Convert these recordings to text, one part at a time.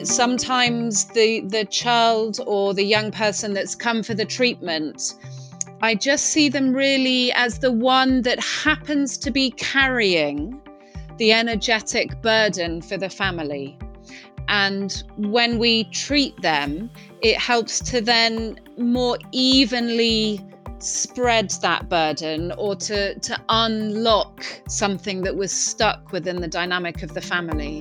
Sometimes the child or the young person that's come for the treatment, I just see them really as the one that happens to be carrying the energetic burden for the family. And when we treat them, it helps to then more evenly spread that burden, or to unlock something that was stuck within the dynamic of the family.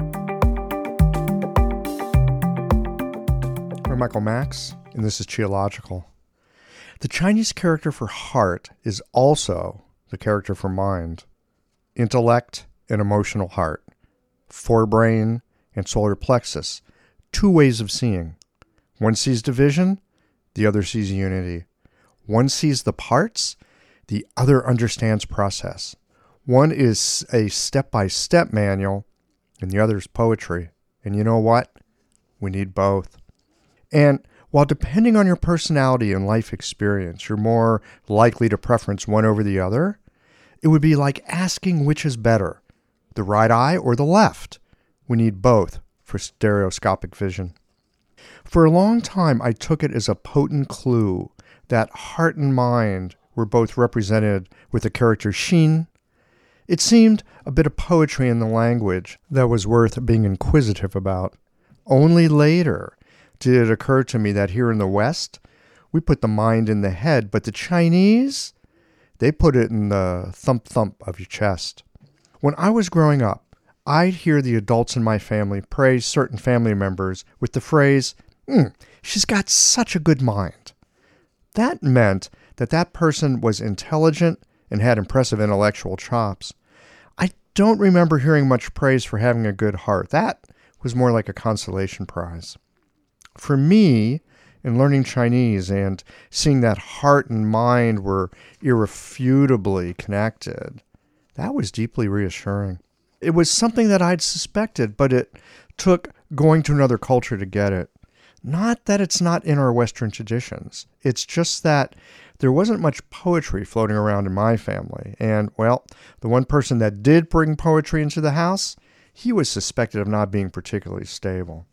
I'm Michael Max, and this is Qiological. The Chinese character for heart is also the character for mind. Intellect and emotional heart. Forebrain and solar plexus. Two ways of seeing. One sees division, the other sees unity. One sees the parts, the other understands process. One is a step-by-step manual, and the other is poetry. And you know what? We need both. And while depending on your personality and life experience, you're more likely to preference one over the other, it would be like asking which is better, the right eye or the left. We need both for stereoscopic vision. For a long time, I took it as a potent clue that heart and mind were both represented with the character Xin. It seemed a bit of poetry in the language that was worth being inquisitive about. Only later did it occur to me that here in the West, we put the mind in the head, but the Chinese, they put it in the thump-thump of your chest. When I was growing up, I'd hear the adults in my family praise certain family members with the phrase, she's got such a good mind. That meant that that person was intelligent and had impressive intellectual chops. I don't remember hearing much praise for having a good heart. That was more like a consolation prize. For me, in learning Chinese and seeing that heart and mind were irrefutably connected, that was deeply reassuring. It was something that I'd suspected, but it took going to another culture to get it. Not that it's not in our Western traditions. It's just that there wasn't much poetry floating around in my family. And, well, the one person that did bring poetry into the house, he was suspected of not being particularly stable.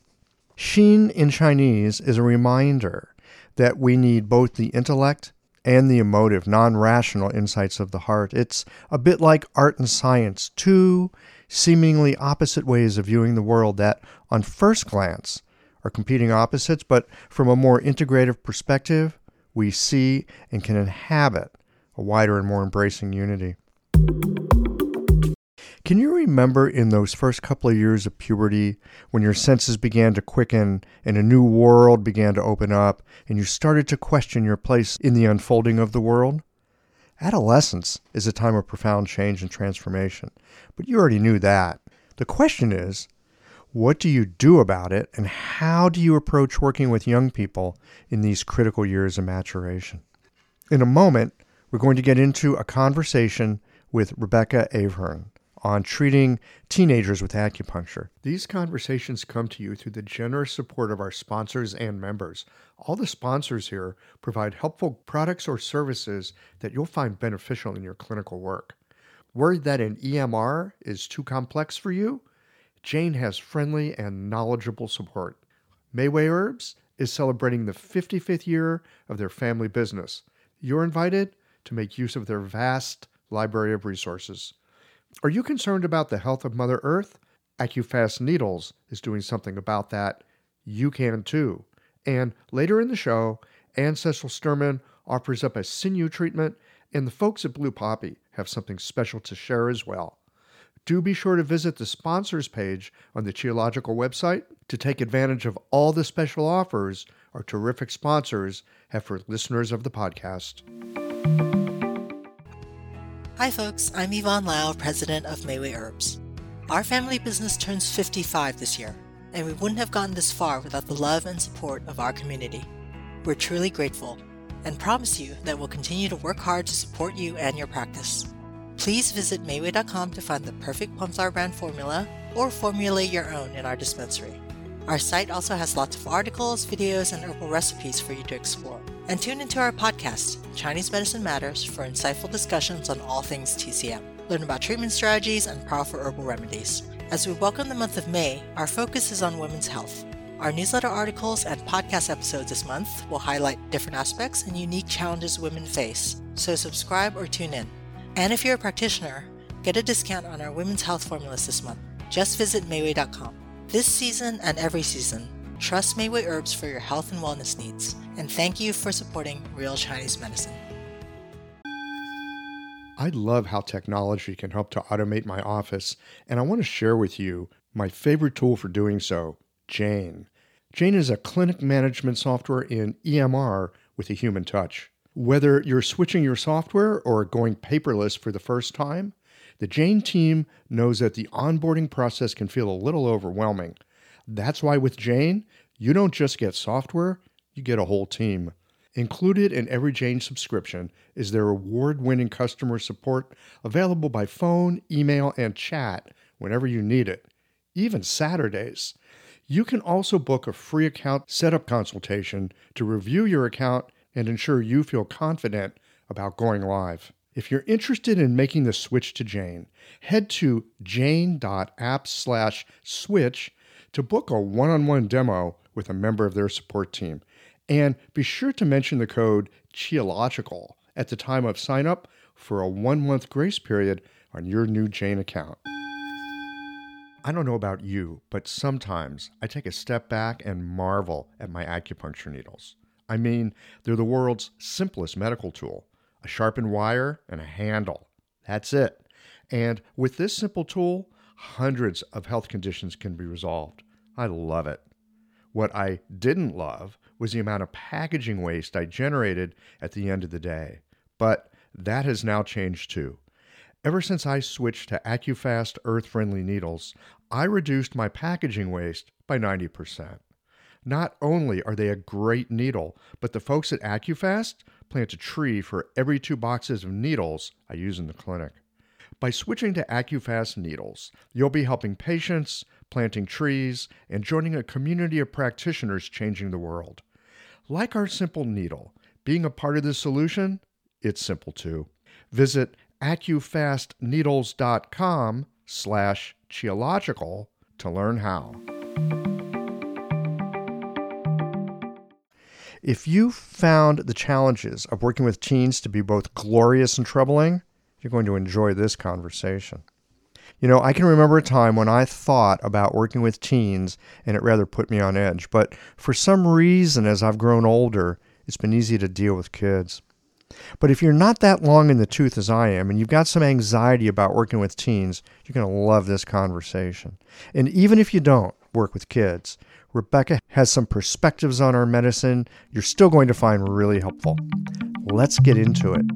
Xin in Chinese is a reminder that we need both the intellect and the emotive, non-rational insights of the heart. It's a bit like art and science, two seemingly opposite ways of viewing the world that, on first glance, are competing opposites, but from a more integrative perspective, we see and can inhabit a wider and more embracing unity. Can you remember in those first couple of years of puberty when your senses began to quicken and a new world began to open up and you started to question your place in the unfolding of the world? Adolescence is a time of profound change and transformation, but you already knew that. The question is, what do you do about it, and how do you approach working with young people in these critical years of maturation? In a moment, we're going to get into a conversation with Rebecca Avern on treating teenagers with acupuncture. These conversations come to you through the generous support of our sponsors and members. All the sponsors here provide helpful products or services that you'll find beneficial in your clinical work. Worried that an EMR is too complex for you? Jane has friendly and knowledgeable support. Mayway Herbs is celebrating the 55th year of their family business. You're invited to make use of their vast library of resources. Are you concerned about the health of Mother Earth? AccuFast Needles is doing something about that. You can too. And later in the show, Ann Cecil Sturman offers up a sinew treatment, and the folks at Blue Poppy have something special to share as well. Do be sure to visit the sponsors page on the Qiological website to take advantage of all the special offers our terrific sponsors have for listeners of the podcast. Hi folks, I'm Yvonne Lau, president of Mayway Herbs. Our family business turns 55 this year, and we wouldn't have gotten this far without the love and support of our community. We're truly grateful and promise you that we'll continue to work hard to support you and your practice. Please visit Mayway.com to find the perfect Plum Flower brand formula or formulate your own in our dispensary. Our site also has lots of articles, videos, and herbal recipes for you to explore. And tune into our podcast, Chinese Medicine Matters, for insightful discussions on all things TCM. Learn about treatment strategies and powerful herbal remedies. As we welcome the month of May, our focus is on women's health. Our newsletter articles and podcast episodes this month will highlight different aspects and unique challenges women face, so subscribe or tune in. And if you're a practitioner, get a discount on our women's health formulas this month. Just visit Mayway.com. This season and every season, trust Mayway Herbs for your health and wellness needs, and thank you for supporting Real Chinese Medicine. I love how technology can help to automate my office, and I want to share with you my favorite tool for doing so, Jane. Jane is a clinic management software in EMR with a human touch. Whether you're switching your software or going paperless for the first time, the Jane team knows that the onboarding process can feel a little overwhelming. That's why with Jane, you don't just get software, you get a whole team. Included in every Jane subscription is their award-winning customer support available by phone, email, and chat whenever you need it, even Saturdays. You can also book a free account setup consultation to review your account and ensure you feel confident about going live. If you're interested in making the switch to Jane, head to jane.app/switch to book a one-on-one demo with a member of their support team. And be sure to mention the code QIOLOGICAL at the time of sign up for a 1-month grace period on your new Jane account. I don't know about you, but sometimes I take a step back and marvel at my acupuncture needles. I mean, they're the world's simplest medical tool. A sharpened wire and a handle. That's it. And with this simple tool, hundreds of health conditions can be resolved. I love it. What I didn't love was the amount of packaging waste I generated at the end of the day. But that has now changed too. Ever since I switched to AccuFast earth-friendly needles, I reduced my packaging waste by 90%. Not only are they a great needle, but the folks at AccuFast plant a tree for every 2 boxes of needles I use in the clinic. By switching to AccuFast needles, you'll be helping patients, planting trees, and joining a community of practitioners changing the world. Like our simple needle, being a part of the solution, it's simple too. Visit AccuFastNeedles.com/Qiological to learn how. If you found the challenges of working with teens to be both glorious and troubling, you're going to enjoy this conversation. You know, I can remember a time when I thought about working with teens and it rather put me on edge. But for some reason, as I've grown older, it's been easy to deal with kids. But if you're not that long in the tooth as I am, and you've got some anxiety about working with teens, you're going to love this conversation. And even if you don't work with kids, Rebecca has some perspectives on our medicine you're still going to find really helpful. Let's get into it.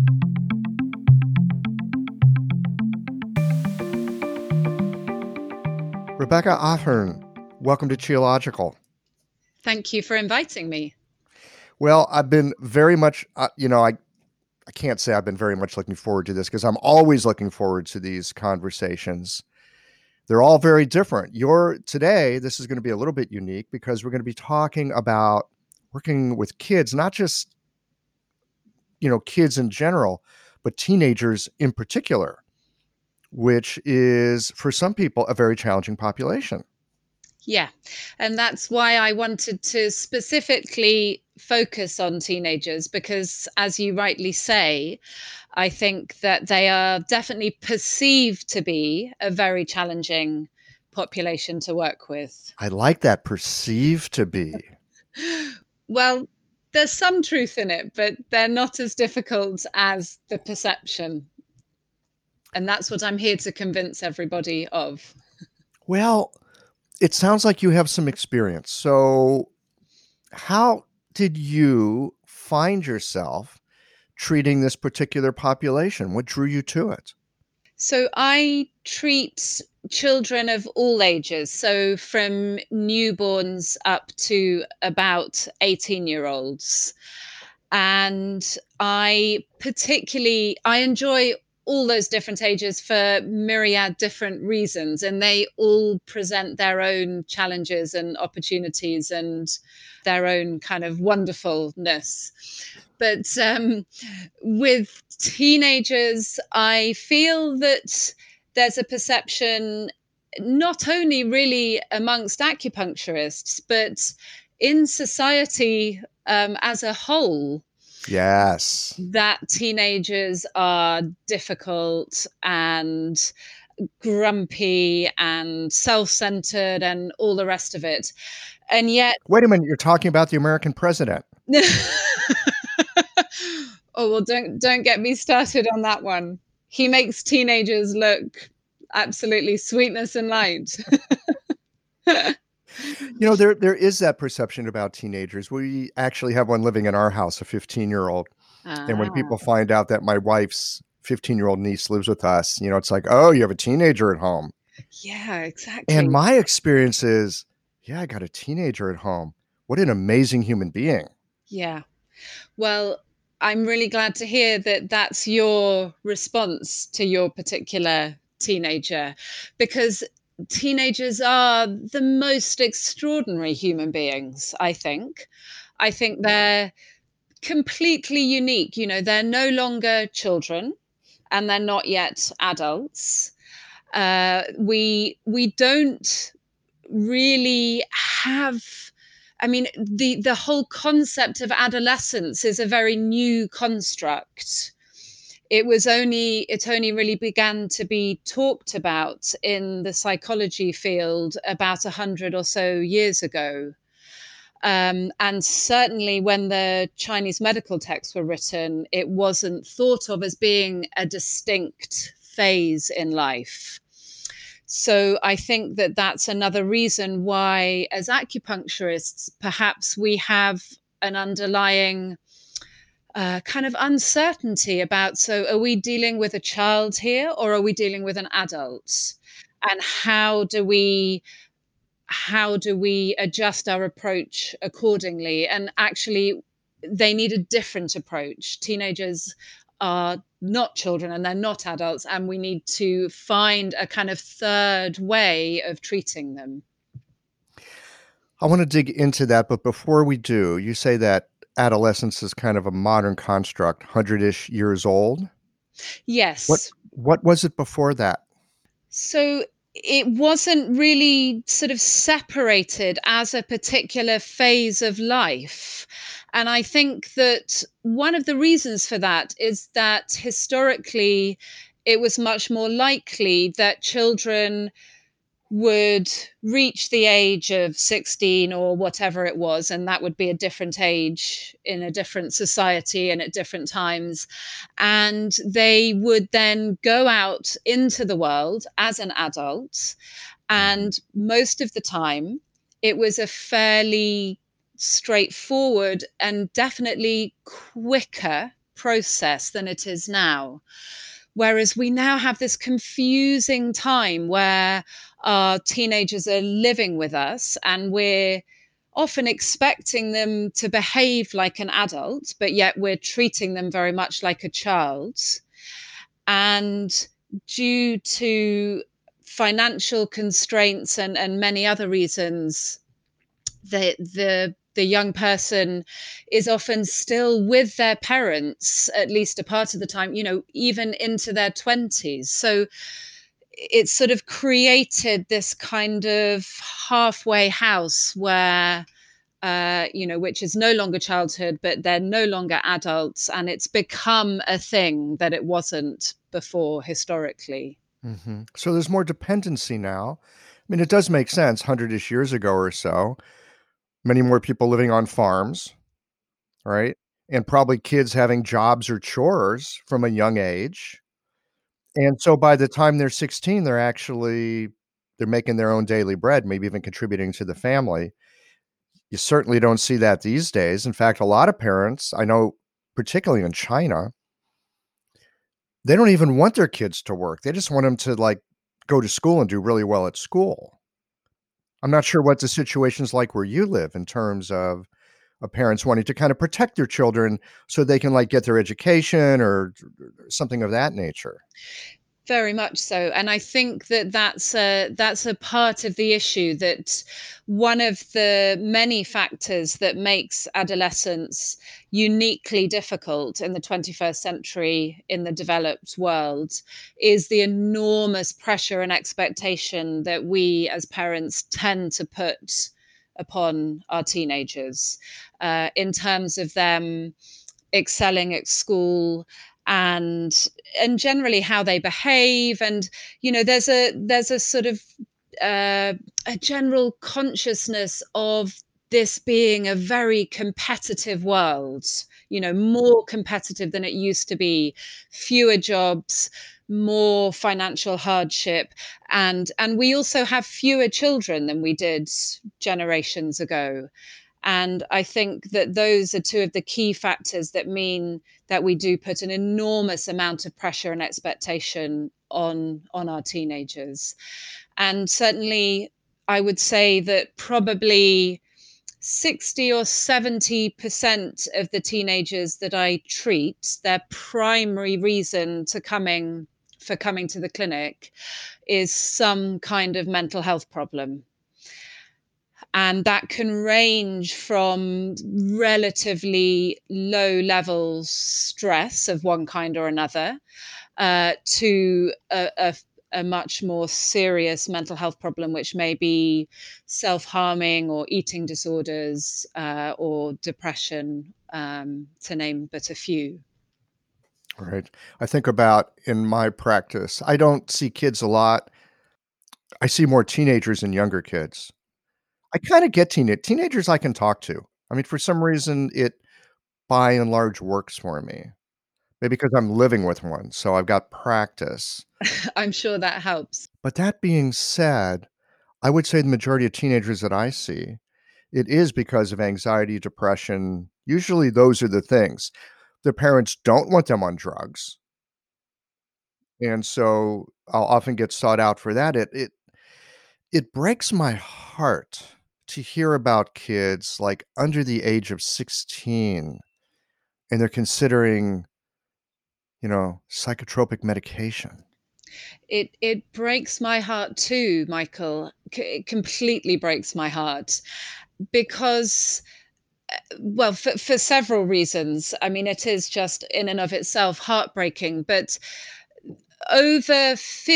Rebecca Ahern, welcome to Qiological. Thank you for inviting me. Well, I've been very much, I can't say I've been very much looking forward to this because I'm always looking forward to these conversations. They're all very different. Today, this is going to be a little bit unique because we're going to be talking about working with kids, not just, kids in general, but teenagers in particular, which is, for some people, a very challenging population. Yeah, and that's why I wanted to specifically focus on teenagers because, as you rightly say, I think that they are definitely perceived to be a very challenging population to work with. I like that, perceived to be. Well, there's some truth in it, but they're not as difficult as the perception. And that's what I'm here to convince everybody of. Well, it sounds like you have some experience. So how did you find yourself treating this particular population? What drew you to it? So I treat children of all ages, so from newborns up to about 18-year-olds. And I enjoy all those different ages for myriad different reasons, and they all present their own challenges and opportunities and their own kind of wonderfulness. But with teenagers, I feel that there's a perception not only really amongst acupuncturists, but in society as a whole, Yes. that teenagers are difficult and grumpy and self centered and all the rest of it. And yet, Wait a minute, you're talking about the American president. oh well, don't get me started on that one. He makes teenagers look absolutely sweetness and light. There is that perception about teenagers. We actually have one living in our house, a 15-year-old. And when people find out that my wife's 15-year-old niece lives with us, it's like, oh, you have a teenager at home. Yeah, exactly. And my experience is, yeah, I got a teenager at home. What an amazing human being. Yeah. Well, I'm really glad to hear that that's your response to your particular teenager, because teenagers are the most extraordinary human beings, I think. I think they're completely unique. They're no longer children and they're not yet adults. We don't really have, I mean, the whole concept of adolescence is a very new construct. It only really began to be talked about in the psychology field about 100 or so years ago. And certainly when the Chinese medical texts were written, it wasn't thought of as being a distinct phase in life. So I think that that's another reason why, as acupuncturists, perhaps we have an underlying kind of uncertainty about, so are we dealing with a child here or are we dealing with an adult? And how do we adjust our approach accordingly? And actually, they need a different approach. Teenagers are not children and they're not adults, and we need to find a kind of third way of treating them. I want to dig into that, but before we do, you say that adolescence is kind of a modern construct, 100-ish years old. Yes. What was it before that? So it wasn't really sort of separated as a particular phase of life. And I think that one of the reasons for that is that historically, it was much more likely that children would reach the age of 16 or whatever it was, and that would be a different age in a different society and at different times. And they would then go out into the world as an adult. And most of the time, it was a fairly straightforward and definitely quicker process than it is now. Whereas we now have this confusing time where our teenagers are living with us and we're often expecting them to behave like an adult, but yet we're treating them very much like a child. And due to financial constraints and many other reasons, the young person is often still with their parents at least a part of the time, even into their 20s. So it's sort of created this kind of halfway house where which is no longer childhood, but they're no longer adults, and it's become a thing that it wasn't before historically. Mm-hmm. So there's more dependency now. I mean, it does make sense. 100-ish years ago or so, many more people living on farms, right? And probably kids having jobs or chores from a young age. And so by the time they're 16, they're making their own daily bread, maybe even contributing to the family. You certainly don't see that these days. In fact, a lot of parents, I know, particularly in China, they don't even want their kids to work. They just want them to go to school and do really well at school. I'm not sure what the situation's like where you live in terms of parents wanting to kind of protect their children so they can get their education or something of that nature. Very much so. And I think that that's a part of the issue, that one of the many factors that makes adolescence uniquely difficult in the 21st century in the developed world is the enormous pressure and expectation that we as parents tend to put upon our teenagers, in terms of them excelling at school, and generally how they behave. And there's a sort of a general consciousness of this being a very competitive world, more competitive than it used to be, fewer jobs, more financial hardship, and we also have fewer children than we did generations ago. And I think that those are two of the key factors that mean that we do put an enormous amount of pressure and expectation on our teenagers. And certainly, I would say that probably 60 or 70% of the teenagers that I treat, their primary reason for coming to the clinic is some kind of mental health problem. And that can range from relatively low level stress of one kind or another, to a much more serious mental health problem, which may be self-harming or eating disorders, or depression, to name but a few. Right. I think about in my practice, I don't see kids a lot. I see more teenagers and younger kids. I kinda get teenagers I can talk to. I mean, for some reason, it by and large works for me. Maybe because I'm living with one, so I've got practice. I'm sure that helps. But that being said, I would say the majority of teenagers that I see, it is because of anxiety, depression. Usually those are the things. Their parents don't want them on drugs, and so I'll often get sought out for that. It breaks my heart to hear about kids, like, under the age of 16, and they're considering, psychotropic medication. It breaks my heart too, Michael. It completely breaks my heart, because, well, for several reasons. I mean, it is just in and of itself heartbreaking, but over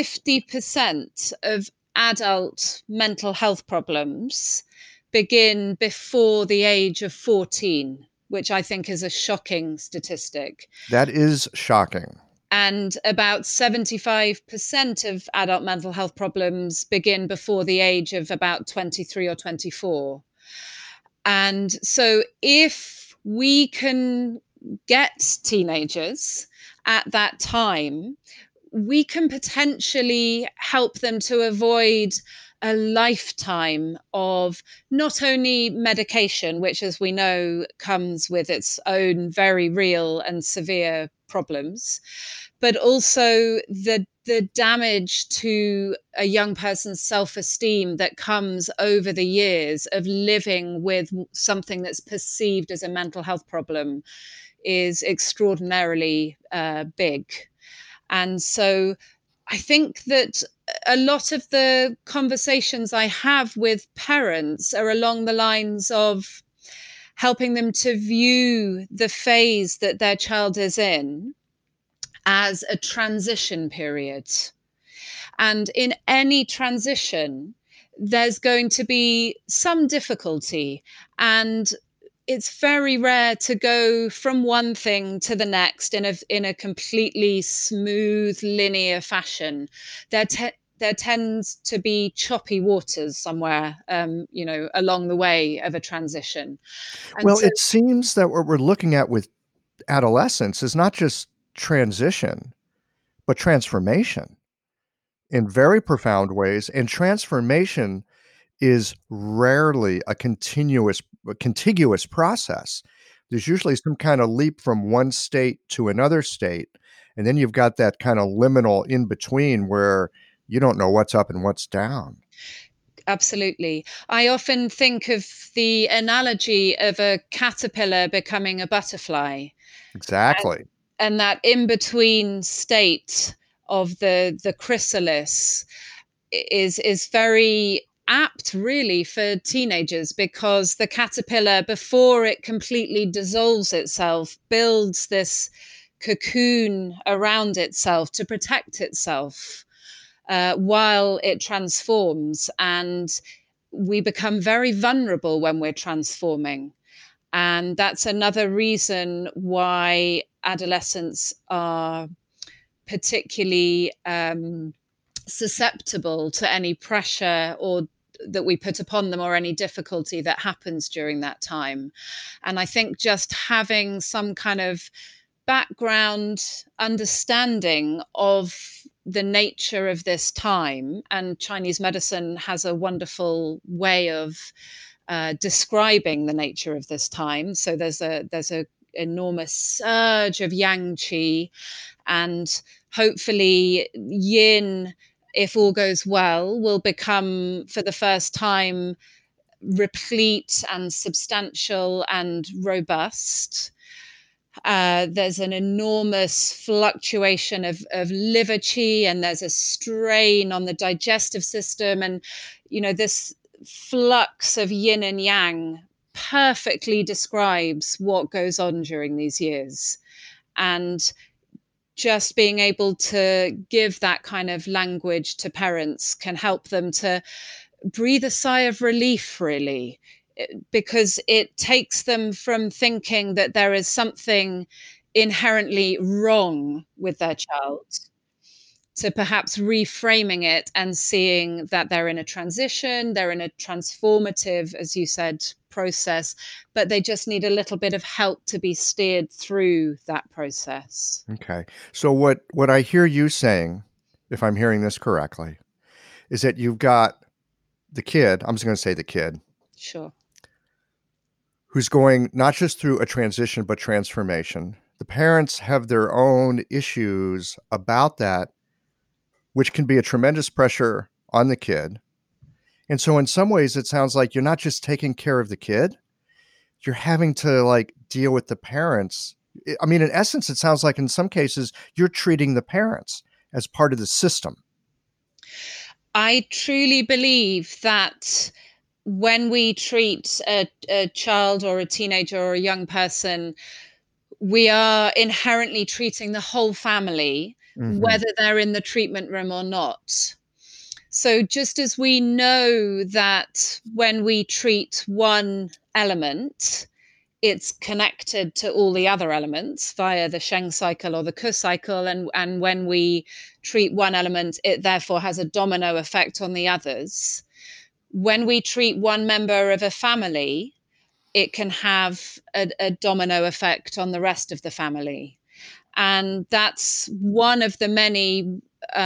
50% of adult mental health problems begin before the age of 14, which I think is a shocking statistic. That is shocking. And about 75% of adult mental health problems begin before the age of about 23 or 24. And so if we can get teenagers at that time, we can potentially help them to avoid a lifetime of not only medication, which, as we know, comes with its own very real and severe problems, but also the damage to a young person's self-esteem that comes over the years of living with something that's perceived as a mental health problem is extraordinarily big. And so I think that a lot of the conversations I have with parents are along the lines of helping them to view the phase that their child is in as a transition period. And in any transition, there's going to be some difficulty. And it's very rare to go from one thing to the next in a completely smooth, linear fashion. There tends to be choppy waters somewhere, along the way of a transition. And Well, so, it seems that what we're looking at with adolescence is not just transition, but transformation in very profound ways, and transformation is rarely a contiguous process. There's usually some kind of leap from one state to another state, and then you've got that kind of liminal in between where you don't know what's up and what's down. absolutely. I often think of the analogy of a caterpillar becoming a butterfly, Exactly. and that in between state of the chrysalis is very apt really for teenagers, because the caterpillar, before it completely dissolves itself, builds this cocoon around itself to protect itself while it transforms. And we become very vulnerable when we're transforming. And that's another reason why adolescents are particularly susceptible to any pressure or that we put upon them, or any difficulty that happens during that time. And I think just having some kind of background understanding of the nature of this time, and Chinese medicine has a wonderful way of describing the nature of this time. So there's a enormous surge of yang qi, and hopefully yin, if all goes well, will become for the first time replete and substantial and robust. There's an enormous fluctuation of liver qi, and there's a strain on the digestive system. And, this flux of yin and yang perfectly describes what goes on during these years. And just being able to give that kind of language to parents can help them to breathe a sigh of relief, really, because it takes them from thinking that there is something inherently wrong with their child to perhaps reframing it and seeing that they're in a transition, they're in a transformative, as you said, process, but they just need a little bit of help to be steered through that process. Okay. So what I hear you saying, if I'm hearing this correctly, is that you've got the kid, I'm just going to say the kid. Sure. Who's going not just through a transition, but transformation. The parents have their own issues about that, which can be a tremendous pressure on the kid. And so in some ways, it sounds like you're not just taking care of the kid, you're having to deal with the parents. I mean, in essence, it sounds like in some cases, you're treating the parents as part of the system. I truly believe that when we treat a child or a teenager or a young person, we are inherently treating the whole family, whether they're in the treatment room or not. So just as we know that when we treat one element, it's connected to all the other elements via the Sheng cycle or the Ku cycle. And when we treat one element, it therefore has a domino effect on the others. When we treat one member of a family, it can have a domino effect on the rest of the family. And that's one of the many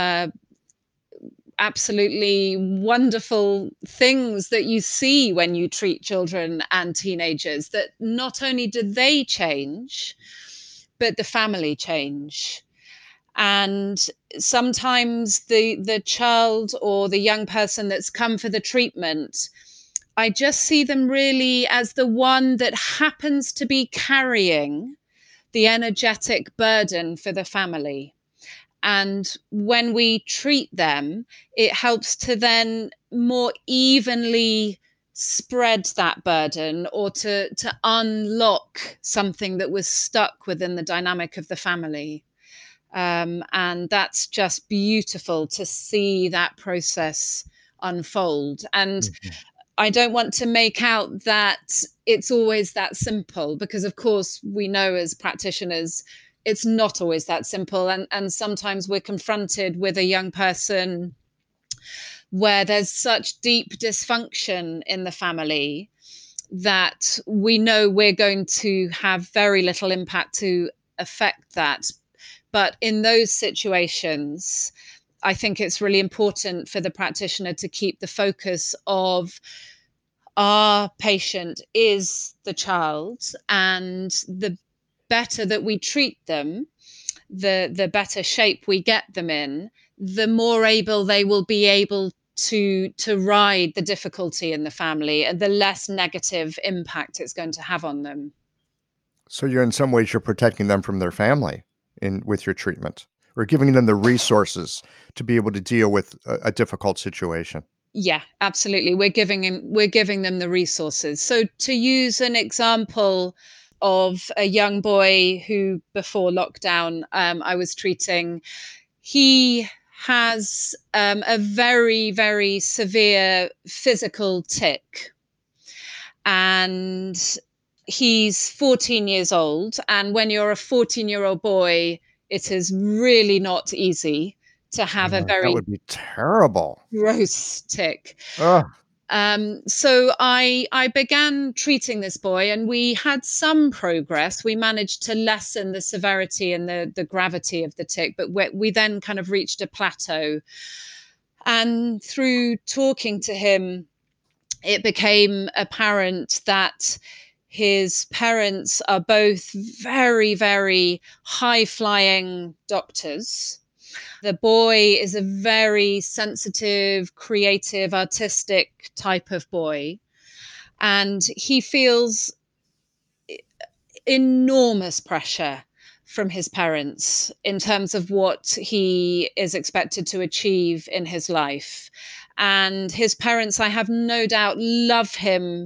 absolutely wonderful things that you see when you treat children and teenagers, that not only do they change, but the family change. And sometimes the child or the young person that's come for the treatment, I just see them really as the one that happens to be carrying the energetic burden for the family. And when we treat them, it helps to then more evenly spread that burden, or to unlock something that was stuck within the dynamic of the family. And that's just beautiful to see that process unfold. And I don't want to make out that it's always that simple, because of course we know as practitioners it's not always that simple. And sometimes we're confronted with a young person where there's such deep dysfunction in the family that we know we're going to have very little impact to affect that. But in those situations, I think it's really important for the practitioner to keep the focus of our patient is the child, and the better that we treat them, the better shape we get them in, the more able they will be able to ride the difficulty in the family, and the less negative impact it's going to have on them. So you're in some ways you're protecting them from their family with your treatment. or giving them the resources to be able to deal with a difficult situation. Yeah, absolutely. We're giving them the resources. So to use an example of a young boy who before lockdown I was treating, he has a very, very severe physical tic, and he's 14 years old. And when you're a 14-year-old boy, it is really not easy to have a That very would be terrible. gross tic. Ugh. So I began treating this boy, and we had some progress. We managed to lessen the severity and the gravity of the tic, but we then kind of reached a plateau. And through talking to him, it became apparent that his parents are both very, very high flying doctors. The boy is a very sensitive, creative, artistic type of boy. And he feels enormous pressure from his parents in terms of what he is expected to achieve in his life. And his parents, I have no doubt, love him,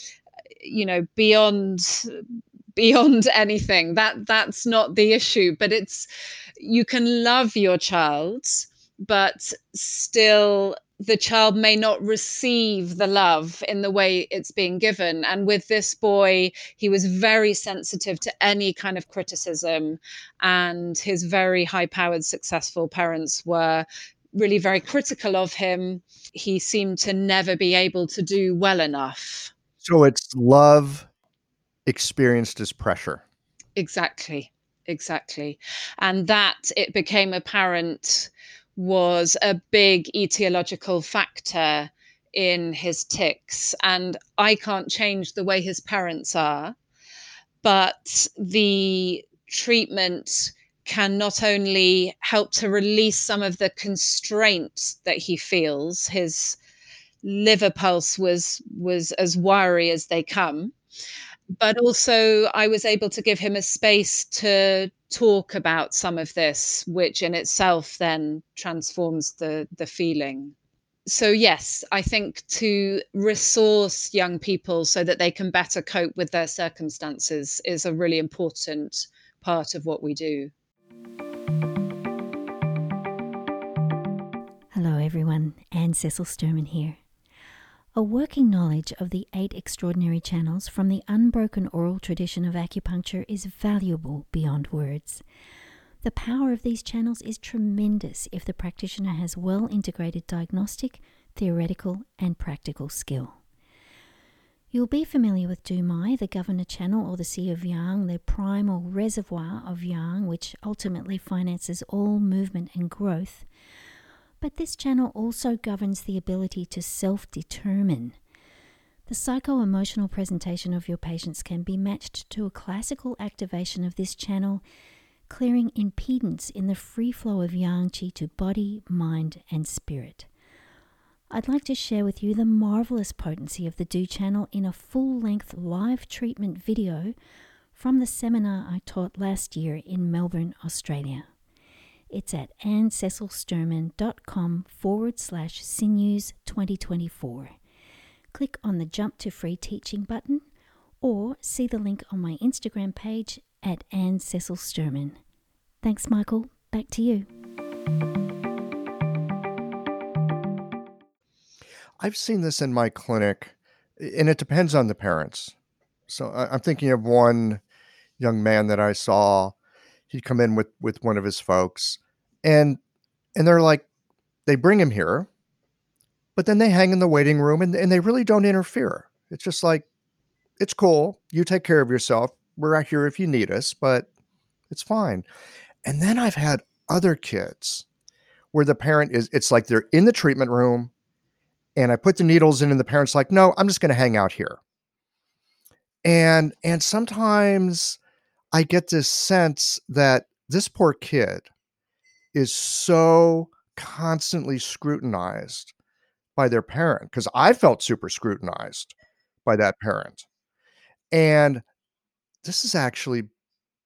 beyond anything. That's not the issue, but it's, you can love your child, but still the child may not receive the love in the way it's being given. And with this boy, he was very sensitive to any kind of criticism, and his very high powered successful parents were really very critical of him. He seemed to never be able to do well enough. So it's love experienced as pressure. Exactly, exactly. And that, it became apparent, was a big etiological factor in his tics. And I can't change the way his parents are, but the treatment can not only help to release some of the constraint that he feels. His liver pulse was as wiry as they come, but also I was able to give him a space to talk about some of this, which in itself then transforms the feeling. So yes, I think to resource young people so that they can better cope with their circumstances is a really important part of what we do. Hello everyone, Anne Cecil Sturman here. A working knowledge of the 8 extraordinary channels from the unbroken oral tradition of acupuncture is valuable beyond words. The power of these channels is tremendous if the practitioner has well integrated diagnostic, theoretical, and practical skill. You'll be familiar with Dumai, the governor channel, or the Sea of Yang, the primal reservoir of Yang, which ultimately finances all movement and growth. But this channel also governs the ability to self-determine. The psycho-emotional presentation of your patients can be matched to a classical activation of this channel, clearing impedance in the free flow of Yang Qi to body, mind, and spirit. I'd like to share with you the marvelous potency of the Du channel in a full-length live treatment video from the seminar I taught last year in Melbourne, Australia. It's at annececilsturman.com/sinews 2024. Click on the Jump to Free Teaching button, or see the link on my Instagram page at Anne Cecil Sturman. Thanks, Michael. Back to you. I've seen this in my clinic, and it depends on the parents. So I'm thinking of one young man that I saw. He'd come in with one of his folks, and they're like, they bring him here, but then they hang in the waiting room, and they really don't interfere. It's just like, it's cool. You take care of yourself. We're out here if you need us, but it's fine. And then I've had other kids where the parent it's like they're in the treatment room, and I put the needles in, and the parent's like, no, I'm just going to hang out here. And sometimes I get this sense that this poor kid is so constantly scrutinized by their parent, because I felt super scrutinized by that parent. And this is actually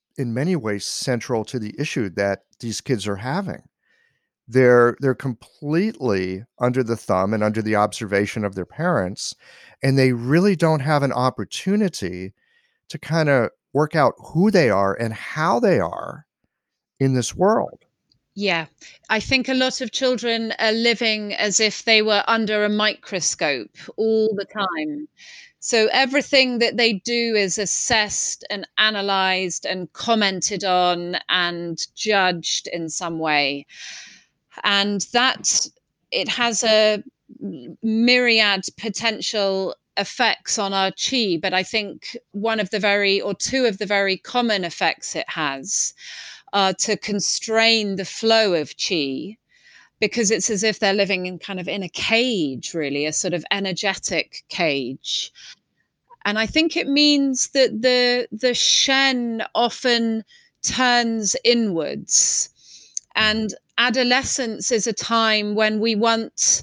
in many ways central to the issue that these kids are having. They're completely under the thumb and under the observation of their parents, and they really don't have an opportunity to kind of work out who they are and how they are in this world. Yeah, I think a lot of children are living as if they were under a microscope all the time. So everything that they do is assessed and analyzed and commented on and judged in some way. And that it has a myriad potential effects on our chi, but I think two of the very common effects it has are to constrain the flow of chi, because it's as if they're living in a cage, really, a sort of energetic cage. And I think it means that the Shen often turns inwards, and adolescence is a time when we want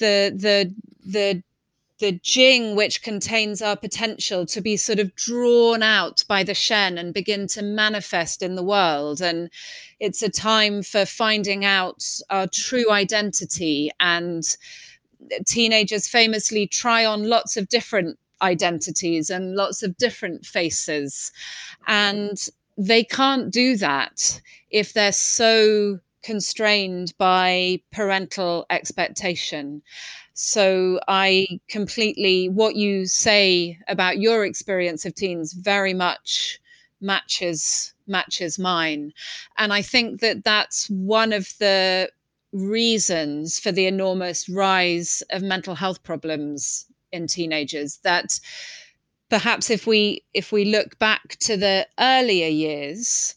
the Jing, which contains our potential, to be sort of drawn out by the Shen and begin to manifest in the world. And it's a time for finding out our true identity. And teenagers famously try on lots of different identities and lots of different faces. And they can't do that if they're so constrained by parental expectation. So what you say about your experience of teens very much matches mine. And I think that that's one of the reasons for the enormous rise of mental health problems in teenagers, that perhaps if we look back to the earlier years,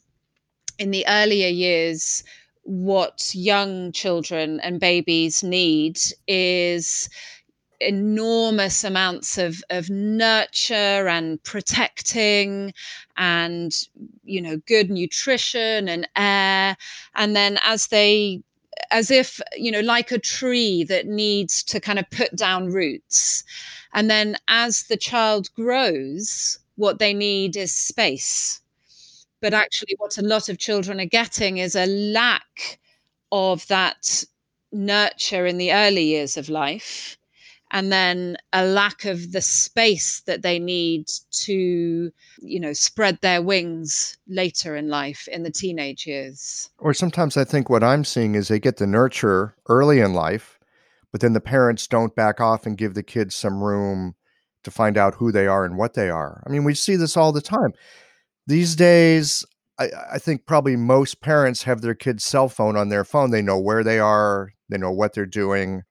what young children and babies need is enormous amounts of nurture and protecting and, good nutrition and air. And then as if, like a tree that needs to kind of put down roots. And then as the child grows, what they need is space. But actually, what a lot of children are getting is a lack of that nurture in the early years of life, and then a lack of the space that they need to, spread their wings later in life, in the teenage years. Or sometimes I think what I'm seeing is they get the nurture early in life, but then the parents don't back off and give the kids some room to find out who they are and what they are. I mean, we see this all the time. These days, I think probably most parents have their kid's cell phone on their phone. They know where they are. They know what they're doing.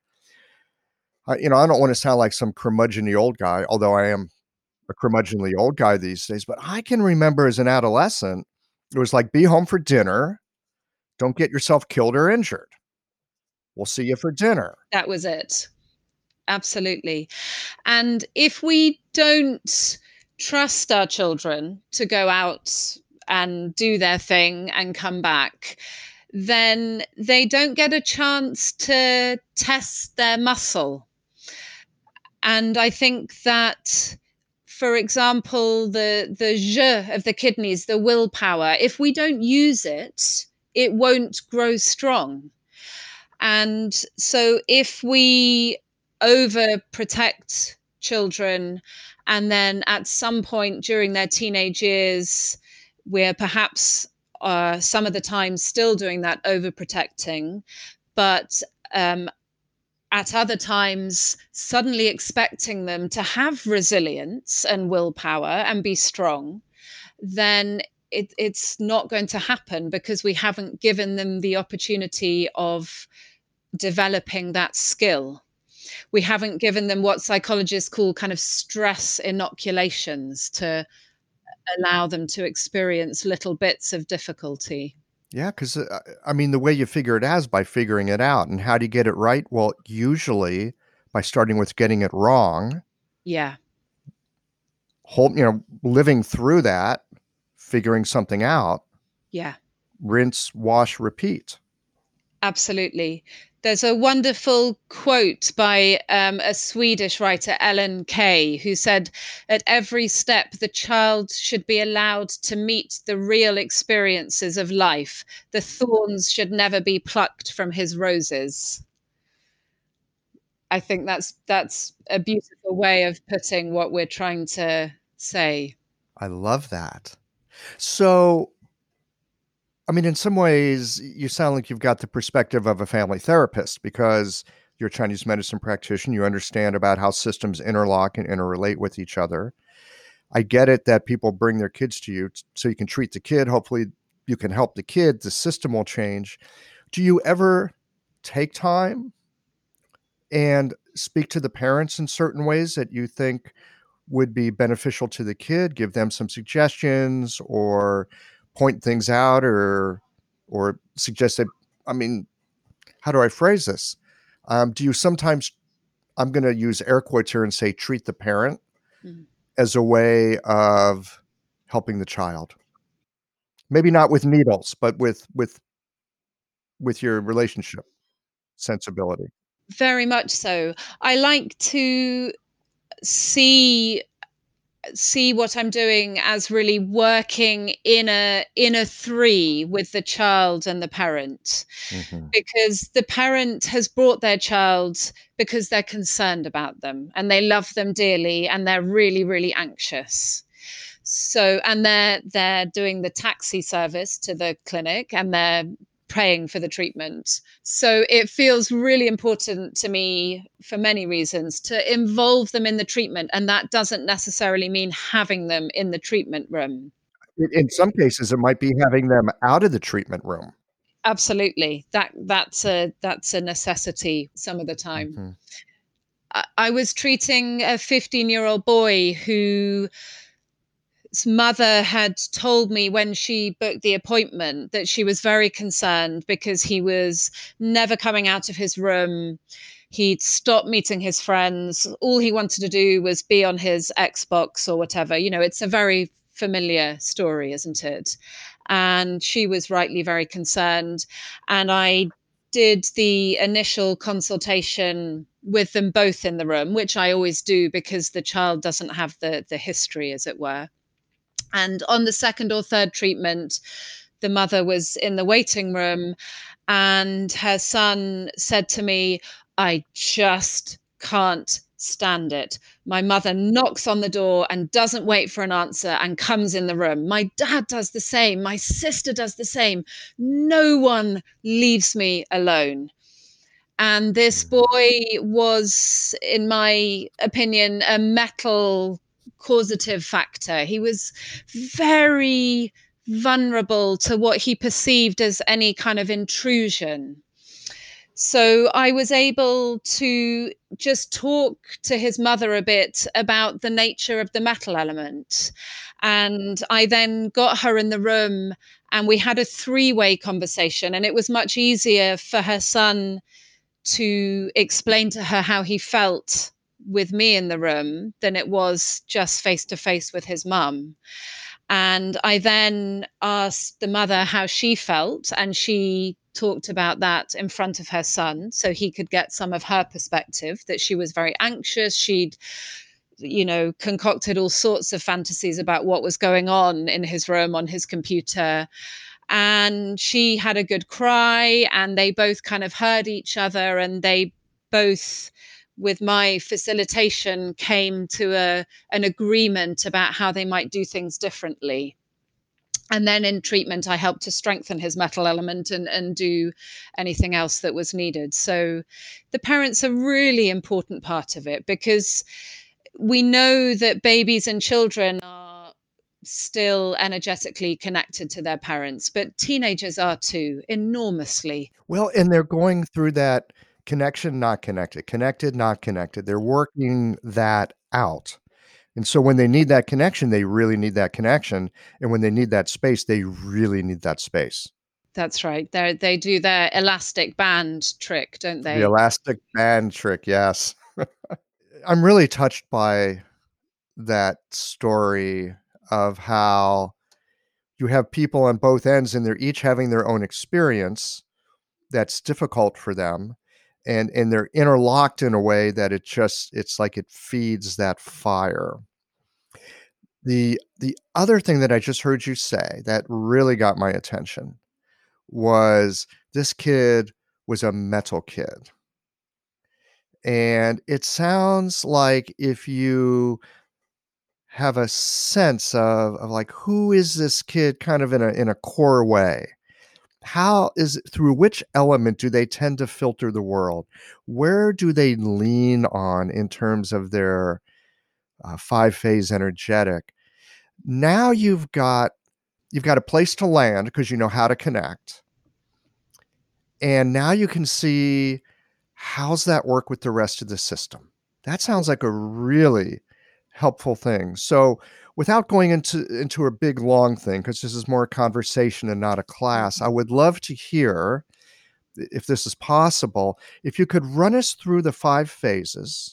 I don't want to sound like some curmudgeon-y old guy, although I am a curmudgeonly old guy these days. But I can remember as an adolescent, it was like, be home for dinner. Don't get yourself killed or injured. We'll see you for dinner. That was it. Absolutely. And if we don't trust our children to go out and do their thing and come back, then they don't get a chance to test their muscle. And I think that, for example, the je of the kidneys, the willpower, if we don't use it, it won't grow strong. And so if we overprotect children, and then at some point during their teenage years, we're perhaps some of the time still doing that overprotecting, but at other times suddenly expecting them to have resilience and willpower and be strong, then it's not going to happen, because we haven't given them the opportunity of developing that skill. We haven't given them what psychologists call kind of stress inoculations to allow them to experience little bits of difficulty. Yeah, because, the way you figure it out is by figuring it out. And how do you get it right? Well, usually by starting with getting it wrong. Yeah. Living through that, figuring something out. Yeah. Rinse, wash, repeat. Absolutely. There's a wonderful quote by a Swedish writer, Ellen Key, who said, "At every step, the child should be allowed to meet the real experiences of life. The thorns should never be plucked from his roses." I think that's a beautiful way of putting what we're trying to say. I love that. So, I mean, in some ways, you sound like you've got the perspective of a family therapist because you're a Chinese medicine practitioner. You understand about how systems interlock and interrelate with each other. I get it that people bring their kids to you so you can treat the kid. Hopefully, you can help the kid. The system will change. Do you ever take time and speak to the parents in certain ways that you think would be beneficial to the kid, give them some suggestions or point things out or suggest that, I mean, how do I phrase this? Do you sometimes, I'm going to use air quotes here and say, treat the parent as a way of helping the child? Maybe not with needles, but with your relationship sensibility. Very much so. I like to see what I'm doing as really working in a three with the child and the parent, because the parent has brought their child because they're concerned about them and they love them dearly and they're really, really anxious. So, and they're doing the taxi service to the clinic and they're paying for the treatment. So it feels really important to me for many reasons to involve them in the treatment. And that doesn't necessarily mean having them in the treatment room. In some cases, it might be having them out of the treatment room. Absolutely. That's a necessity some of the time. I was treating a 15-year-old boy whose mother had told me when she booked the appointment that she was very concerned because he was never coming out of his room. He'd stopped meeting his friends. All he wanted to do was be on his Xbox or whatever. You know, it's a very familiar story, isn't it? And she was rightly very concerned. And I did the initial consultation with them both in the room, which I always do because the child doesn't have the history, as it were. And on the second or third treatment, the mother was in the waiting room and her son said to me, "I just can't stand it. My mother knocks on the door and doesn't wait for an answer and comes in the room. My dad does the same. My sister does the same. No one leaves me alone." And this boy was, in my opinion, a metal causative factor. He was very vulnerable to what he perceived as any kind of intrusion. So I was able to just talk to his mother a bit about the nature of the metal element. And I then got her in the room and we had a three-way conversation. And it was much easier for her son to explain to her how he felt with me in the room than it was just face to face with his mum. And I then asked the mother how she felt, and she talked about that in front of her son so he could get some of her perspective, that she was very anxious. She'd, concocted all sorts of fantasies about what was going on in his room on his computer. And she had a good cry and they both kind of heard each other, and they both, with my facilitation, came to an agreement about how they might do things differently. And then in treatment, I helped to strengthen his metal element and do anything else that was needed. So the parents are a really important part of it, because we know that babies and children are still energetically connected to their parents, but teenagers are too, enormously. Well, and they're going through that connection, not connected, connected, not connected. They're working that out. And so when they need that connection, they really need that connection. And when they need that space, they really need that space. That's right. They do their elastic band trick, don't they? The elastic band trick, yes. I'm really touched by that story of how you have people on both ends and they're each having their own experience that's difficult for them. and they're interlocked in a way that it's like it feeds that fire. The other thing that I just heard you say that really got my attention was this kid was a metal kid. And it sounds like if you have a sense of like, who is this kid kind of in a core way? How is it, through which element do they tend to filter the world? Where do they lean on in terms of their 5-phase energetic? Now you've got a place to land because you know how to connect. And now you can see, how's that work with the rest of the system? That sounds like a really helpful thing. So without going into a big long thing, because this is more a conversation and not a class, I would love to hear, if this is possible, if you could run us through the 5 phases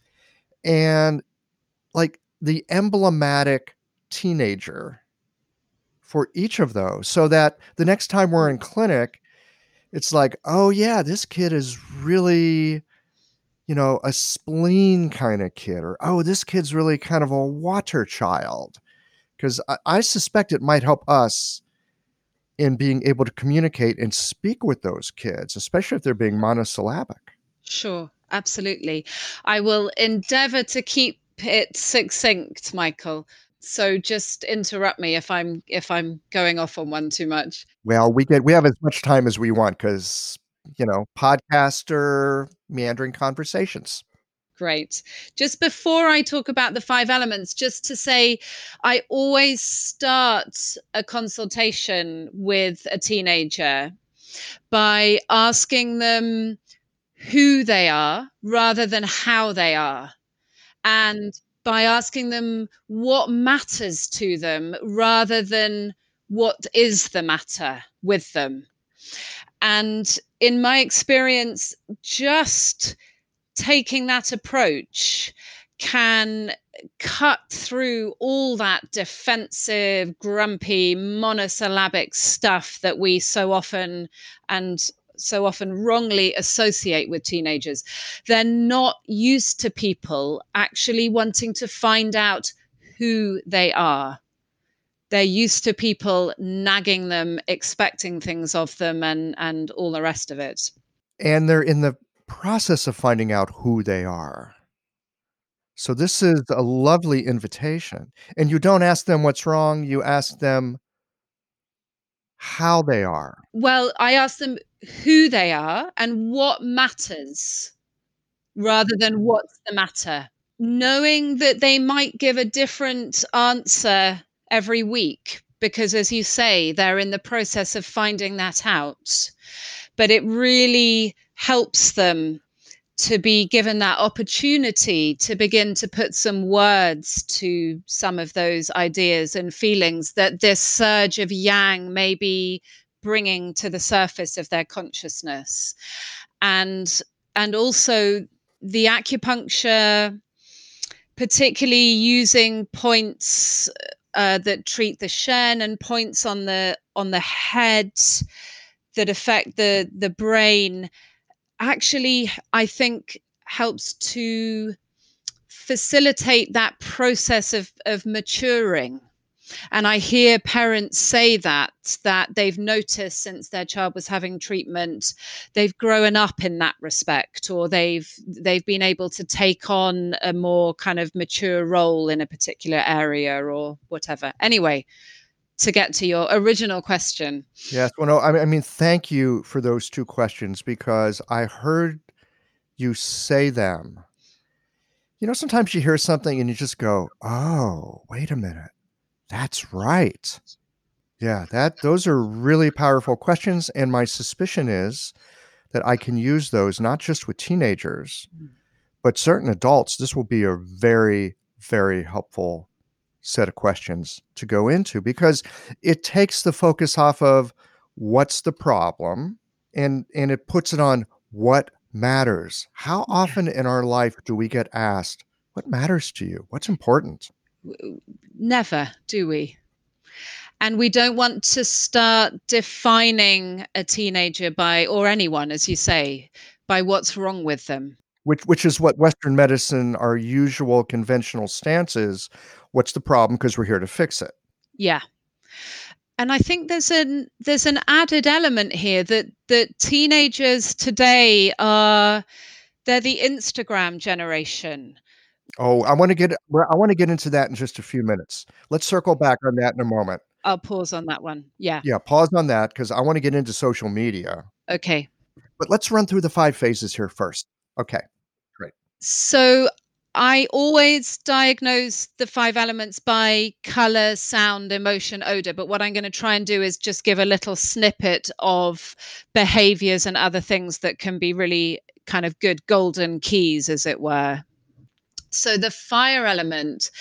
and like the emblematic teenager for each of those, so that the next time we're in clinic, it's like, oh yeah, this kid is really, a spleen kind of kid, or, oh, this kid's really kind of a water child. Because I suspect it might help us in being able to communicate and speak with those kids, especially if they're being monosyllabic. Sure, absolutely. I will endeavor to keep it succinct, Michael. So just interrupt me if I'm going off on one too much. Well, we have as much time as we want because, podcaster meandering conversations. Great. Just before I talk about the 5 elements, just to say, I always start a consultation with a teenager by asking them who they are rather than how they are, and by asking them what matters to them rather than what is the matter with them. And in my experience, just taking that approach can cut through all that defensive, grumpy, monosyllabic stuff that we so often wrongly associate with teenagers. They're not used to people actually wanting to find out who they are. They're used to people nagging them, expecting things of them, and all the rest of it. And they're in the process of finding out who they are. So this is a lovely invitation. And you don't ask them what's wrong, you ask them how they are. Well, I ask them who they are and what matters rather than what's the matter. Knowing that they might give a different answer every week, because as you say, they're in the process of finding that out. But it really helps them to be given that opportunity to begin to put some words to some of those ideas and feelings that this surge of yang may be bringing to the surface of their consciousness. And also the acupuncture, particularly using points that treat the Shen and points on the head that affect the brain, actually, I think, helps to facilitate that process of maturing. And I hear parents say that they've noticed since their child was having treatment, they've grown up in that respect, or they've been able to take on a more kind of mature role in a particular area or whatever. Anyway, to get to your original question. Yes. Well, no, I mean, thank you for those 2 questions, because I heard you say them. Sometimes you hear something and you just go, oh, wait a minute. That's right. Yeah, those are really powerful questions. And my suspicion is that I can use those not just with teenagers, but certain adults. This will be a very, very helpful set of questions to go into, because it takes the focus off of what's the problem and it puts it on what matters. How often in our life do we get asked, what matters to you? What's important? Never, do we? And we don't want to start defining a teenager by, or anyone, as you say, by what's wrong with them. Which is what Western medicine, our usual conventional stance is. What's the problem? Because we're here to fix it. Yeah. And I think there's an added element here that teenagers today they're the Instagram generation. Oh, I want to get into that in just a few minutes. Let's circle back on that in a moment. I'll pause on that one. Yeah. Yeah, pause on that because I want to get into social media. Okay. But let's run through the 5 phases here first. Okay, great. So I always diagnose the 5 elements by color, sound, emotion, odor. But what I'm going to try and do is just give a little snippet of behaviors and other things that can be really kind of good golden keys, as it were. So the fire element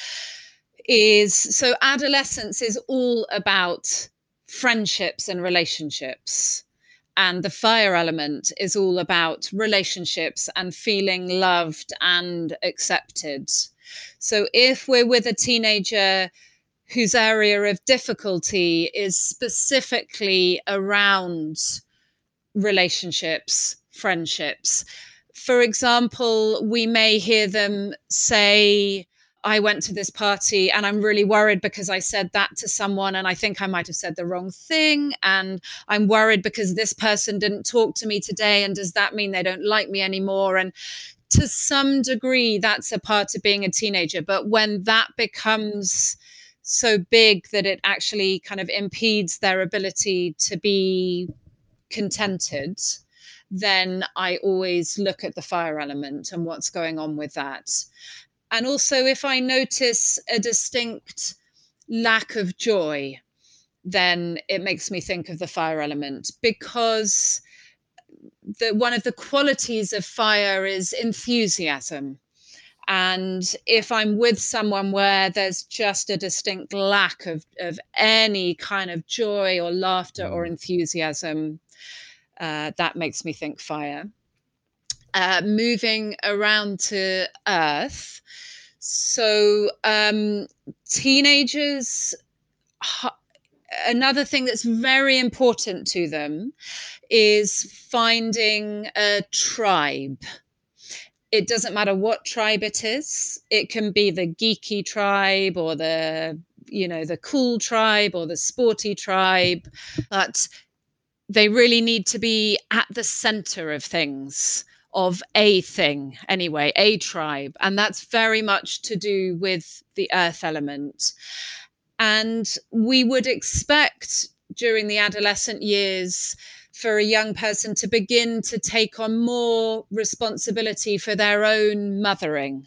so adolescence is all about friendships and relationships. And the fire element is all about relationships and feeling loved and accepted. So if we're with a teenager whose area of difficulty is specifically around relationships, friendships, for example, we may hear them say, I went to this party and I'm really worried because I said that to someone and I think I might have said the wrong thing. And I'm worried because this person didn't talk to me today. And does that mean they don't like me anymore? And to some degree, that's a part of being a teenager. But when that becomes so big that it actually kind of impedes their ability to be contented, then I always look at the fire element and what's going on with that. And also, if I notice a distinct lack of joy, then it makes me think of the fire element, because one of the qualities of fire is enthusiasm. And if I'm with someone where there's just a distinct lack of any kind of joy or laughter or enthusiasm, that makes me think fire. Moving around to earth. So teenagers, another thing that's very important to them is finding a tribe. It doesn't matter what tribe it is. It can be the geeky tribe or the cool tribe or the sporty tribe, but they really need to be at the center of things, of a thing anyway, a tribe. And that's very much to do with the earth element. And we would expect during the adolescent years for a young person to begin to take on more responsibility for their own mothering,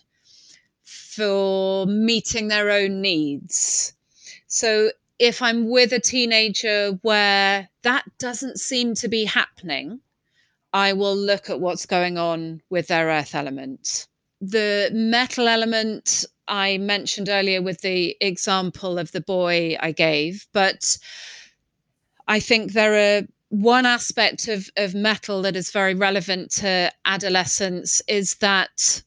for meeting their own needs. So if I'm with a teenager where that doesn't seem to be happening, I will look at what's going on with their earth element. The metal element I mentioned earlier with the example of the boy I gave, but I think there are one aspect of metal that is very relevant to adolescence is that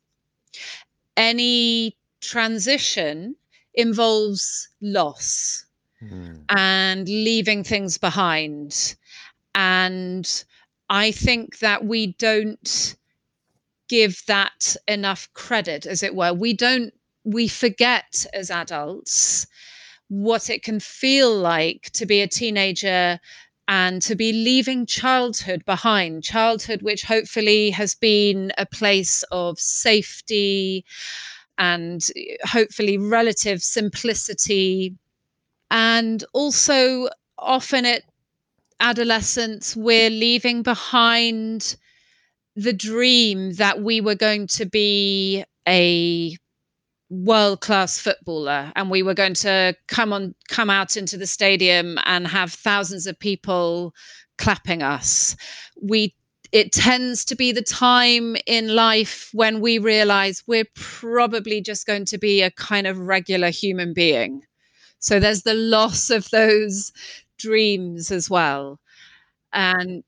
any transition involves loss and leaving things behind. And I think that we don't give that enough credit, as it were. We forget as adults what it can feel like to be a teenager and to be leaving childhood behind, childhood which hopefully has been a place of safety and hopefully relative simplicity. And also often at adolescence, we're leaving behind the dream that we were going to be a world-class footballer and we were going to come out into the stadium and have thousands of people clapping us. It tends to be the time in life when we realize we're probably just going to be a kind of regular human being. So there's the loss of those dreams as well. And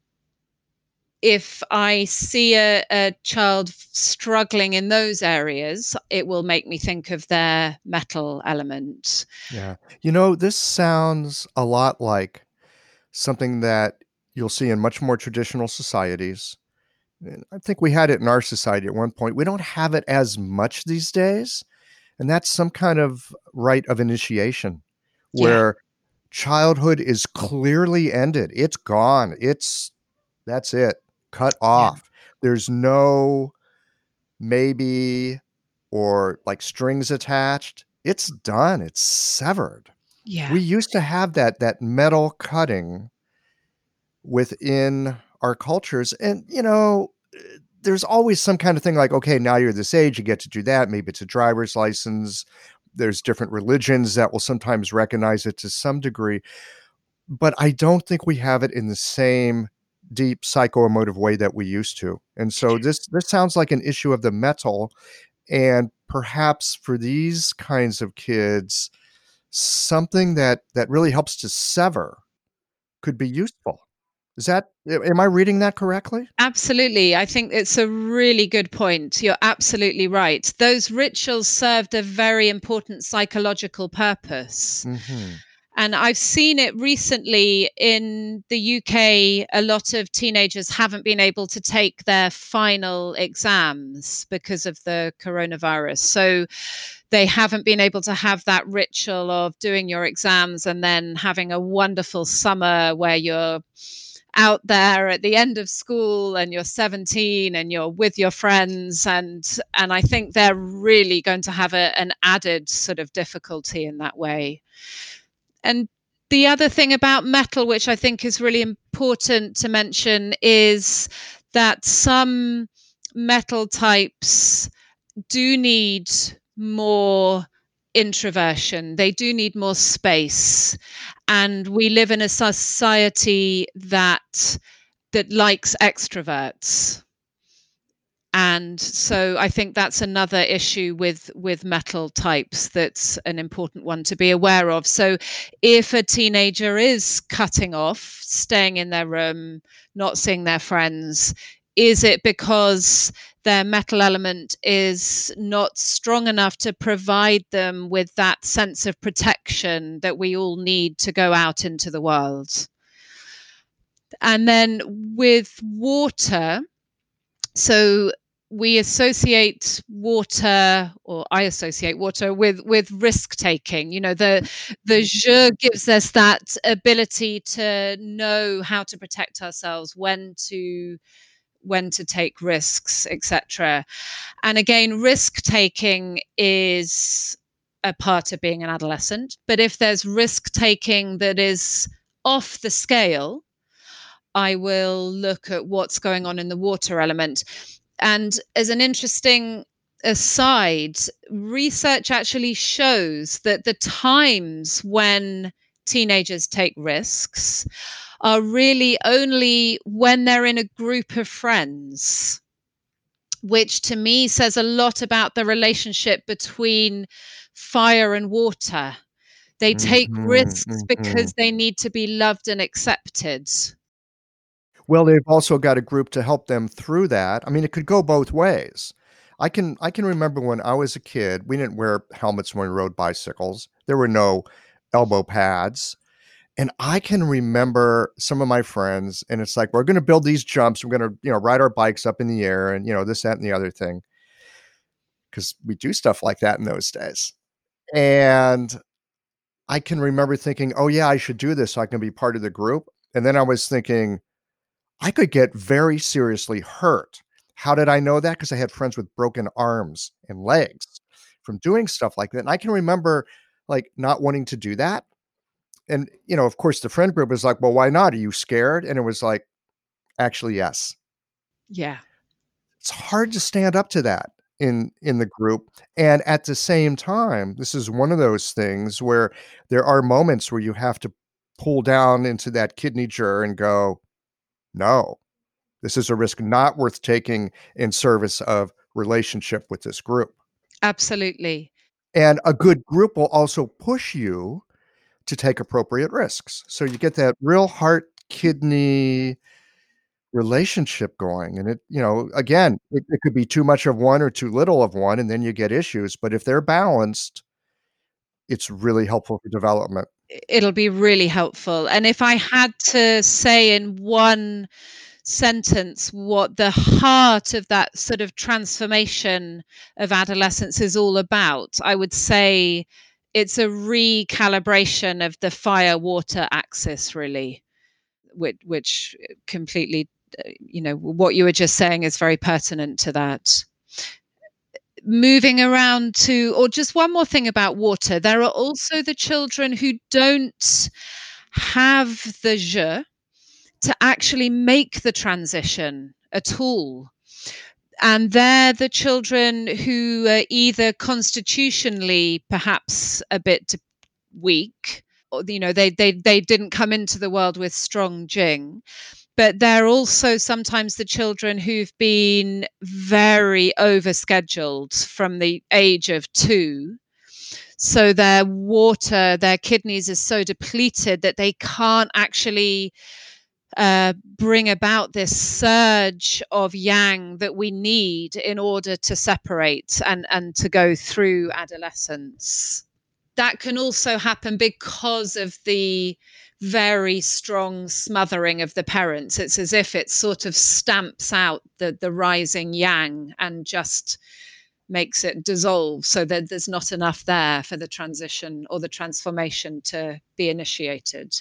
if I see a child struggling in those areas, it will make me think of their metal element. Yeah. This sounds a lot like something that you'll see in much more traditional societies. And I think we had it in our society at one point. We don't have it as much these days. And that's some kind of rite of initiation Yeah. where childhood is clearly ended. It's gone. That's it. Cut Yeah. off. There's no maybe or like strings attached. It's done. It's severed. Yeah. We used to have that metal cutting within our cultures. And, there's always some kind of thing like, okay, now you're this age, you get to do that. Maybe it's a driver's license. There's different religions that will sometimes recognize it to some degree. But I don't think we have it in the same deep psychoemotive way that we used to. And so this sounds like an issue of the metal. And perhaps for these kinds of kids, something that really helps to sever could be useful. Am I reading that correctly? Absolutely. I think it's a really good point. You're absolutely right. Those rituals served a very important psychological purpose. Mm-hmm. And I've seen it recently in the UK. A lot of teenagers haven't been able to take their final exams because of the coronavirus. So they haven't been able to have that ritual of doing your exams and then having a wonderful summer where you're out there at the end of school and you're 17 and you're with your friends, and I think they're really going to have an added sort of difficulty in that way. And the other thing about metal, which I think is really important to mention, is that some metal types do need more introversion. They do need more space. And we live in a society that likes extroverts. And so I think that's another issue with metal types that's an important one to be aware of. So if a teenager is cutting off, staying in their room, not seeing their friends, is it because their metal element is not strong enough to provide them with that sense of protection that we all need to go out into the world? And then with water, so we associate water, or I associate water with risk taking. The jeu gives us that ability to know how to protect ourselves, when to take risks, etc. And again, risk taking is a part of being an adolescent. But if there's risk taking that is off the scale, I will look at what's going on in the water element. And as an interesting aside, research actually shows that the times when teenagers take risks are really only when they're in a group of friends, which to me says a lot about the relationship between fire and water. They take risks because they need to be loved and accepted. Well, they've also got a group to help them through that. I mean, it could go both ways. I can remember when I was a kid, we didn't wear helmets when we rode bicycles. There were no elbow pads. And I can remember some of my friends, and it's like, we're going to build these jumps. We're going to, ride our bikes up in the air and, this, that, and the other thing. Because we do stuff like that in those days. And I can remember thinking, oh, yeah, I should do this so I can be part of the group. And then I was thinking, I could get very seriously hurt. How did I know that? Because I had friends with broken arms and legs from doing stuff like that. And I can remember like not wanting to do that. And, of course, the friend group was like, well, why not? Are you scared? And it was like, actually, yes. Yeah. It's hard to stand up to that in the group. And at the same time, this is one of those things where there are moments where you have to pull down into that kidney jar and go, no, this is a risk not worth taking in service of relationship with this group. Absolutely. And a good group will also push you to take appropriate risks. So you get that real heart-kidney relationship going. And it, again, it could be too much of one or too little of one, and then you get issues. But if they're balanced, it's really helpful for development. It'll be really helpful. And if I had to say in one sentence what the heart of that sort of transformation of adolescence is all about, I would say it's a recalibration of the fire-water axis, really, which completely, what you were just saying is very pertinent to that. Moving around to, or just one more thing about water, there are also the children who don't have the je to actually make the transition at all. And they're the children who are either constitutionally perhaps a bit weak, or they didn't come into the world with strong jing, but they're also sometimes the children who've been very overscheduled from the age of 2. So their water, their kidneys are so depleted that they can't actually bring about this surge of yang that we need in order to separate and to go through adolescence. That can also happen because of the very strong smothering of the parents. It's as if it sort of stamps out the rising yang and just makes it dissolve, so that there's not enough there for the transition or the transformation to be initiated.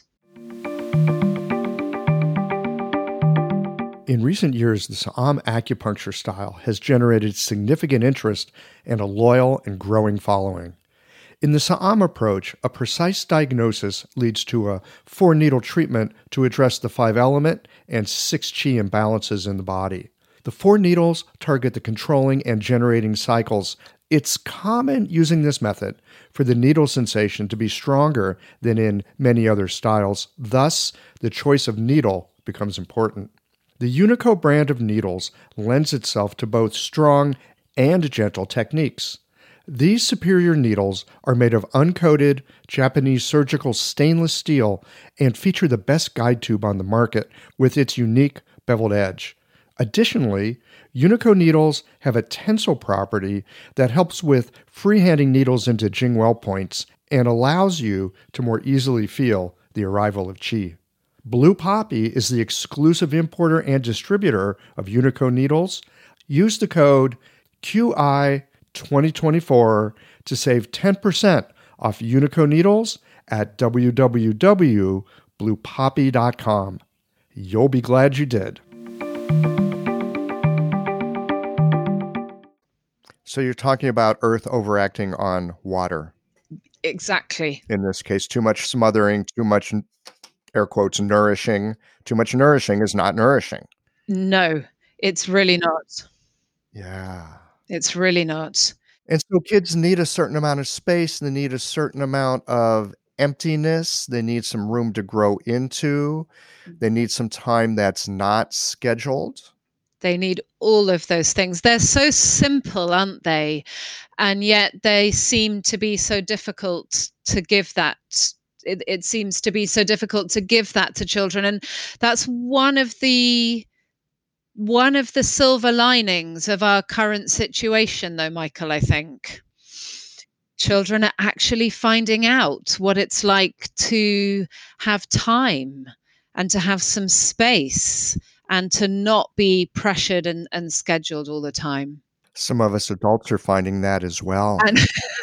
In recent years, the Sa'am acupuncture style has generated significant interest and a loyal and growing following. In the Sa'am approach, a precise diagnosis leads to a 4-needle treatment to address the 5-element and 6 qi imbalances in the body. The 4 needles target the controlling and generating cycles. It's common using this method for the needle sensation to be stronger than in many other styles. Thus, the choice of needle becomes important. The Unico brand of needles lends itself to both strong and gentle techniques. These superior needles are made of uncoated Japanese surgical stainless steel and feature the best guide tube on the market with its unique beveled edge. Additionally, Unico needles have a tensile property that helps with freehanding needles into Jingwell points and allows you to more easily feel the arrival of qi. Blue Poppy is the exclusive importer and distributor of Unico needles. Use the code QI2024 to save 10% off Unico needles at www.bluepoppy.com. You'll be glad you did. So you're talking about earth overacting on water. Exactly. In this case, too much smothering, too much, air quotes, nourishing. Too much nourishing is not nourishing. No, it's really not. Yeah. It's really not. And so kids need a certain amount of space. They need a certain amount of emptiness. They need some room to grow into. They need some time that's not scheduled. They need all of those things. They're so simple, aren't they? And yet they seem to be so difficult to give that. It seems to be so difficult to give that to children. And that's one of the silver linings of our current situation, though, Michael, I think. Children are actually finding out what it's like to have time and to have some space and to not be pressured and scheduled all the time. Some of us adults are finding that as well. And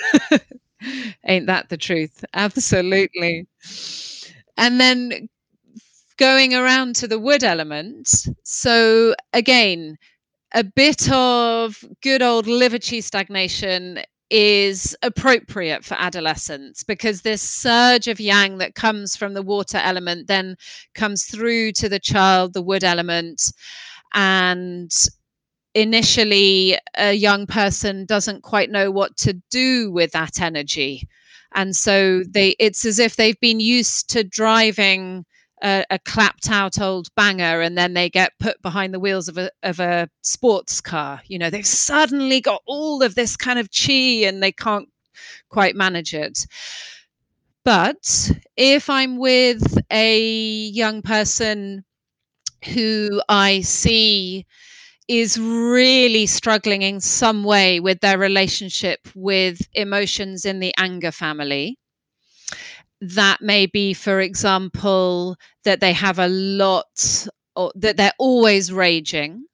ain't that the truth? Absolutely. And then going around to the wood element. So again, a bit of good old liver qi stagnation is appropriate for adolescence, because this surge of yang that comes from the water element then comes through to the child, the wood element. And initially, a young person doesn't quite know what to do with that energy. And so it's as if they've been used to driving a clapped out old banger, and then they get put behind the wheels of a sports car. They've suddenly got all of this kind of chi and they can't quite manage it. But if I'm with a young person who I see is really struggling in some way with their relationship with emotions in the anger family, that may be, for example, that they have a lot or that they're always raging,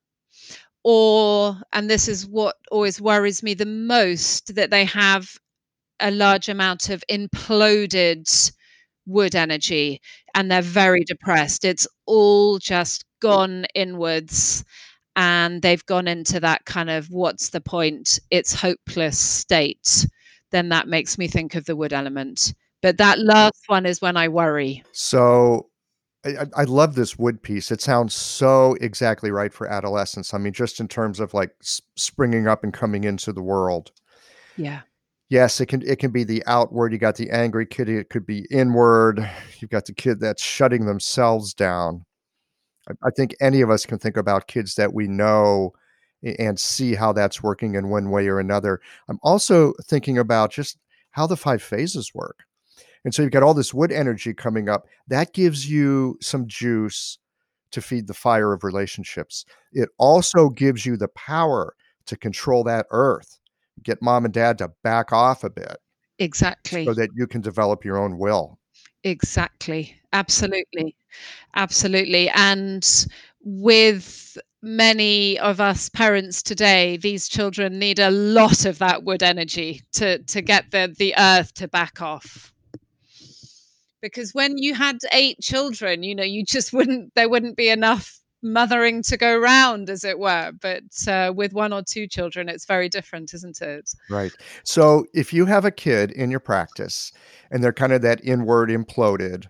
or, and this is what always worries me the most, that they have a large amount of imploded wood energy and they're very depressed. It's all just gone inwards and they've gone into that kind of what's the point? It's hopeless state. Then that makes me think of the wood element. But that last one is when I worry. So I love this wood piece. It sounds so exactly right for adolescence. I mean, just in terms of like springing up and coming into the world. Yeah. Yes, it can be the outward. You got the angry kid. It could be inward. You've got the kid that's shutting themselves down. I think any of us can think about kids that we know and see how that's working in one way or another. I'm also thinking about just how the 5 phases work. And so you've got all this wood energy coming up. That gives you some juice to feed the fire of relationships. It also gives you the power to control that earth, get mom and dad to back off a bit Exactly. so that you can develop your own will. Exactly. Absolutely. Absolutely. And with many of us parents today, these children need a lot of that wood energy to get the earth to back off. Because when you had 8 children, you just there wouldn't be enough mothering to go round, as it were. But with 1 or 2 children, it's very different, isn't it? Right. So if you have a kid in your practice and they're kind of that inward imploded,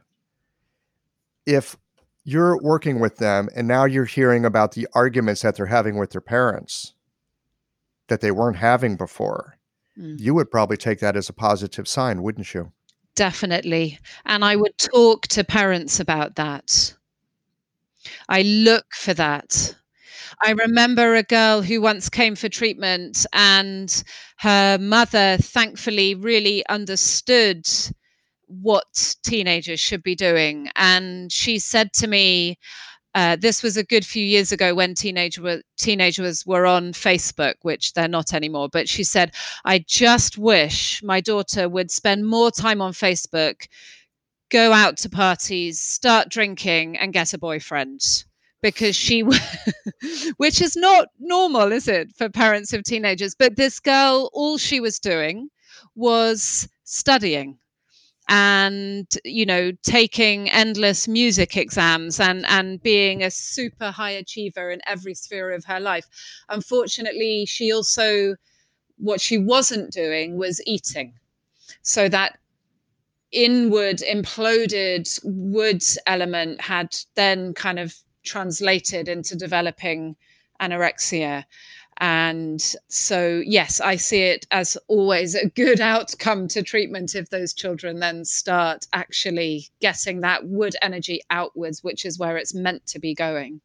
if you're working with them and now you're hearing about the arguments that they're having with their parents that they weren't having before, you would probably take that as a positive sign, wouldn't you? Definitely. And I would talk to parents about that. I look for that. I remember a girl who once came for treatment and her mother thankfully really understood what teenagers should be doing. And she said to me, this was a good few years ago when teenagers were on Facebook, which they're not anymore. But she said, I just wish my daughter would spend more time on Facebook, go out to parties, start drinking, and get a boyfriend. Because which is not normal, is it, for parents of teenagers? But this girl, all she was doing was studying and taking endless music exams and being a super high achiever in every sphere of her life. Unfortunately, what she wasn't doing was eating. So that inward imploded wood element had then kind of translated into developing anorexia. And so, yes, I see it as always a good outcome to treatment if those children then start actually getting that wood energy outwards, which is where it's meant to be going.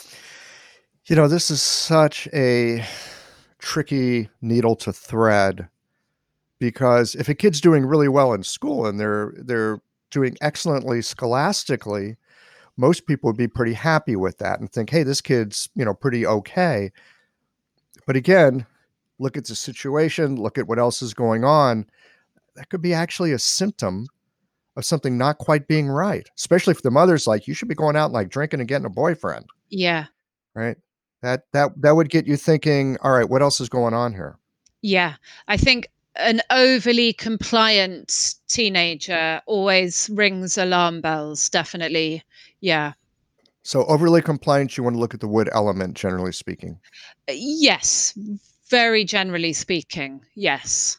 This is such a tricky needle to thread, because if a kid's doing really well in school and they're doing excellently scholastically, most people would be pretty happy with that and think, hey, this kid's, pretty okay. But again, look at the situation, look at what else is going on. That could be actually a symptom of something not quite being right, especially if the mother's like, you should be going out and like drinking and getting a boyfriend. Yeah. Right. That would get you thinking, all right, what else is going on here? Yeah. I think an overly compliant teenager always rings alarm bells. Definitely. Yeah. So overly compliant, you want to look at the wood element, generally speaking. Yes. Very generally speaking. Yes.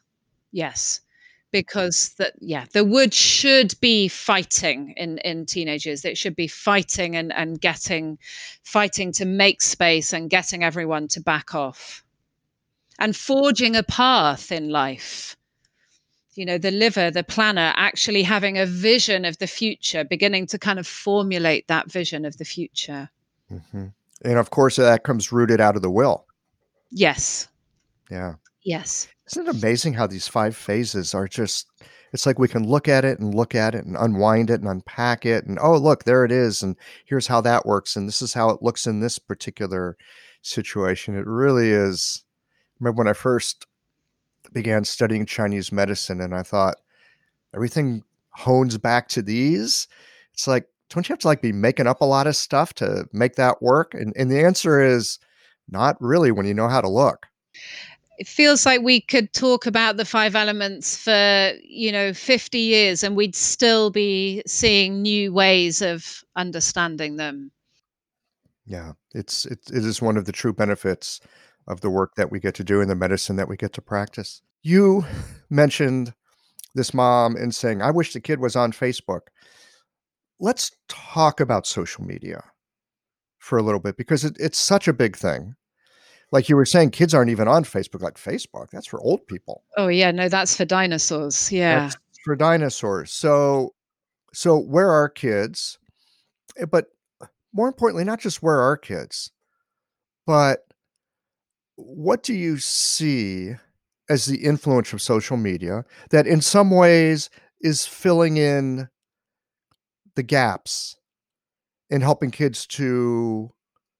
Because the wood should be fighting in teenagers. It should be fighting and fighting to make space and getting everyone to back off and forging a path in life. The liver, the planner, actually having a vision of the future, beginning to kind of formulate that vision of the future. Mm-hmm. And of course, that comes rooted out of the will. Yes. Yeah. Yes. Isn't it amazing how these 5 phases are just, it's like we can look at it and unwind it and unpack it. And, oh, look, there it is. And here's how that works. And this is how it looks in this particular situation. It really is. I remember when I first began studying Chinese medicine and I thought, everything hones back to these. It's like don't you have to like be making up a lot of stuff to make that work? And the answer is not really when you know how to look. It feels like we could talk about the five elements for 50 years and we'd still be seeing new ways of understanding them. Yeah, it is one of the true benefits of the work that we get to do and the medicine that we get to practice. You mentioned this mom and saying, I wish the kid was on Facebook. Let's talk about social media for a little bit, because it's such a big thing. Like you were saying, kids aren't even on Facebook. Like, Facebook, that's for old people. Oh yeah, no, that's for dinosaurs. Yeah. That's for dinosaurs. So where are kids? But more importantly, not just where are kids, but what do you see as the influence of social media that in some ways is filling in the gaps in helping kids to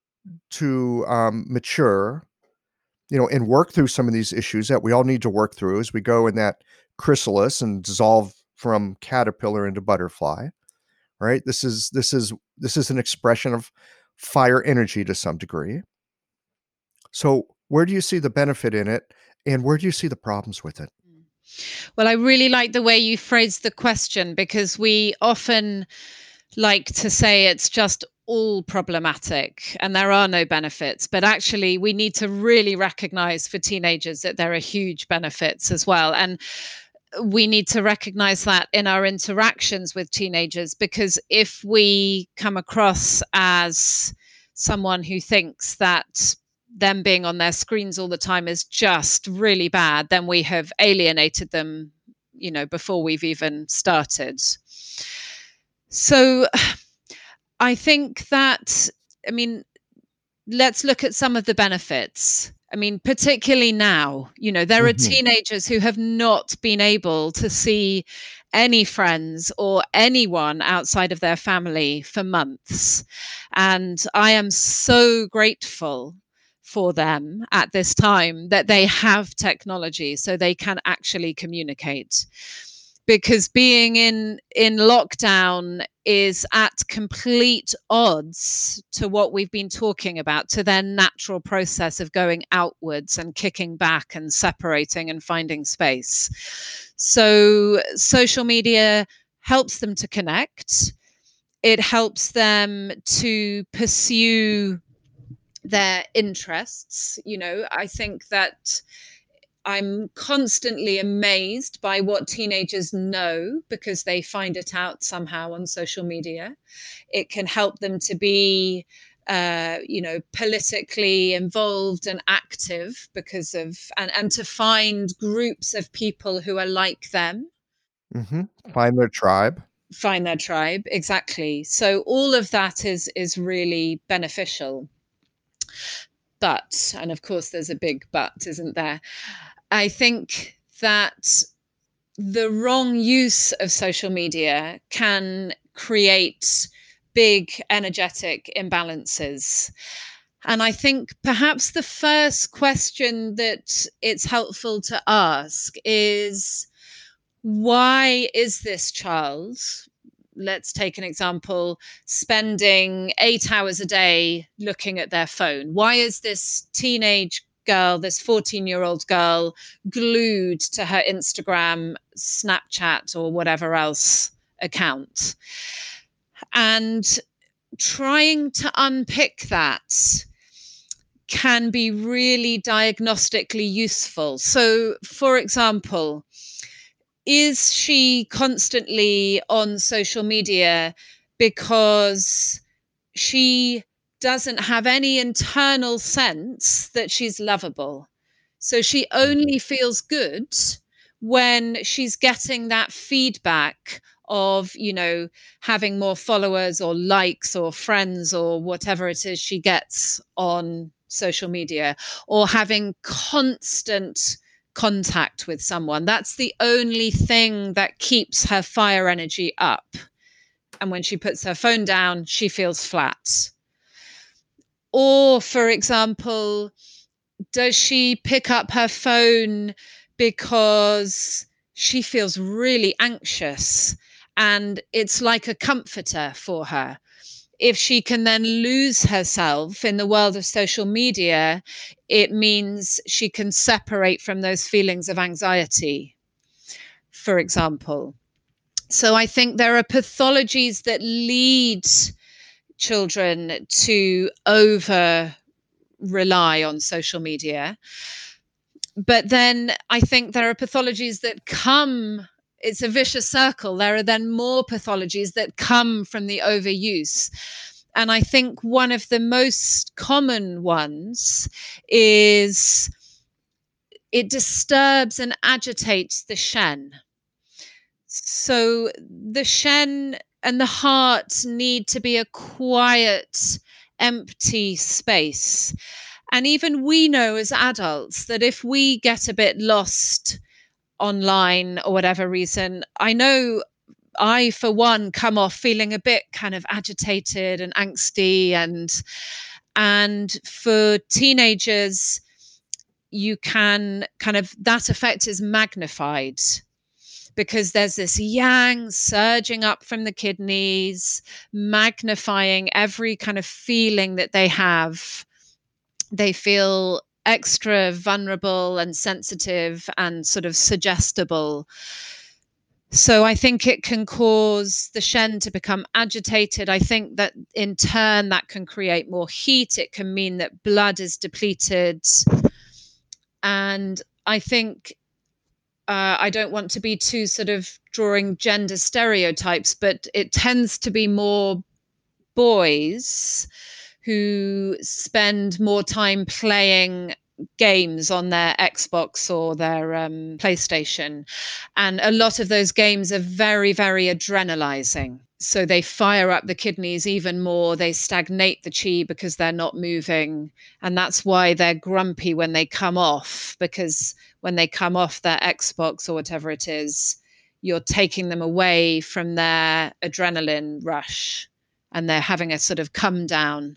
mature, and work through some of these issues that we all need to work through as we go in that chrysalis and dissolve from caterpillar into butterfly, right? This is an expression of fire energy to some degree. So where do you see the benefit in it, and where do you see the problems with it? Well, I really like the way you phrased the question, because we often like to say it's just all problematic and there are no benefits. But actually, we need to really recognize for teenagers that there are huge benefits as well. And we need to recognize that in our interactions with teenagers, because if we come across as someone who thinks that them being on their screens all the time is just really bad, then we have alienated them, before we've even started. So I think that, let's look at some of the benefits. Particularly now, there are teenagers who have not been able to see any friends or anyone outside of their family for months. And I am so grateful for them at this time that they have technology so they can actually communicate. Because being in lockdown is at complete odds to what we've been talking about, to their natural process of going outwards and kicking back and separating and finding space. So social media helps them to connect. It helps them to pursue their interests. I think that I'm constantly amazed by what teenagers know, because they find it out somehow on social media. It can help them to be, politically involved and active because of, and to find groups of people who are like them. Find their tribe. Find their tribe, exactly. So all of that is really beneficial. But, and of course there's a big but, isn't there? I think that the wrong use of social media can create big energetic imbalances. And I think perhaps the first question that it's helpful to ask is, why is this child, let's take an example, spending 8 hours a day looking at their phone? Why is this teenage girl, this 14-year-old girl, glued to her Instagram, Snapchat, or whatever else account? And trying to unpick that can be really diagnostically useful. So, for example, is she constantly on social media because she doesn't have any internal sense that she's lovable? So she only feels good when she's getting that feedback of, having more followers or likes or friends or whatever it is she gets on social media, or having constant contact with someone. That's the only thing that keeps her fire energy up. And when she puts her phone down, she feels flat. Or, for example, does she pick up her phone because she feels really anxious And it's like a comforter for her. If she can then lose herself in the world of social media, it means she can separate from those feelings of anxiety, for example. So I think there are pathologies that lead children to over rely on social media. But then I think there are pathologies that come, it's a vicious circle. There are then more pathologies that come from the overuse. And I think one of the most common ones is it disturbs and agitates the Shen. So the Shen and the heart need to be a quiet, empty space. And even we know as adults that if we get a bit lost online or whatever reason, I know I, for one, come off feeling a bit kind of agitated and angsty, and for teenagers, you can kind of, that effect is magnified because there's this yang surging up from the kidneys, magnifying every kind of feeling that they have. They feel extra vulnerable and sensitive and sort of suggestible. So I think it can cause the Shen to become agitated. I think that in turn that can create more heat. It can mean that blood is depleted. And I think I don't want to be too sort of drawing gender stereotypes, but it tends to be more boys who spend more time playing games on their Xbox or their PlayStation. And a lot of those games are very, very adrenalizing. So they fire up the kidneys even more. They stagnate the chi because they're not moving. And that's why they're grumpy when they come off, because when they come off their Xbox or whatever it is, you're taking them away from their adrenaline rush, and they're having a sort of come down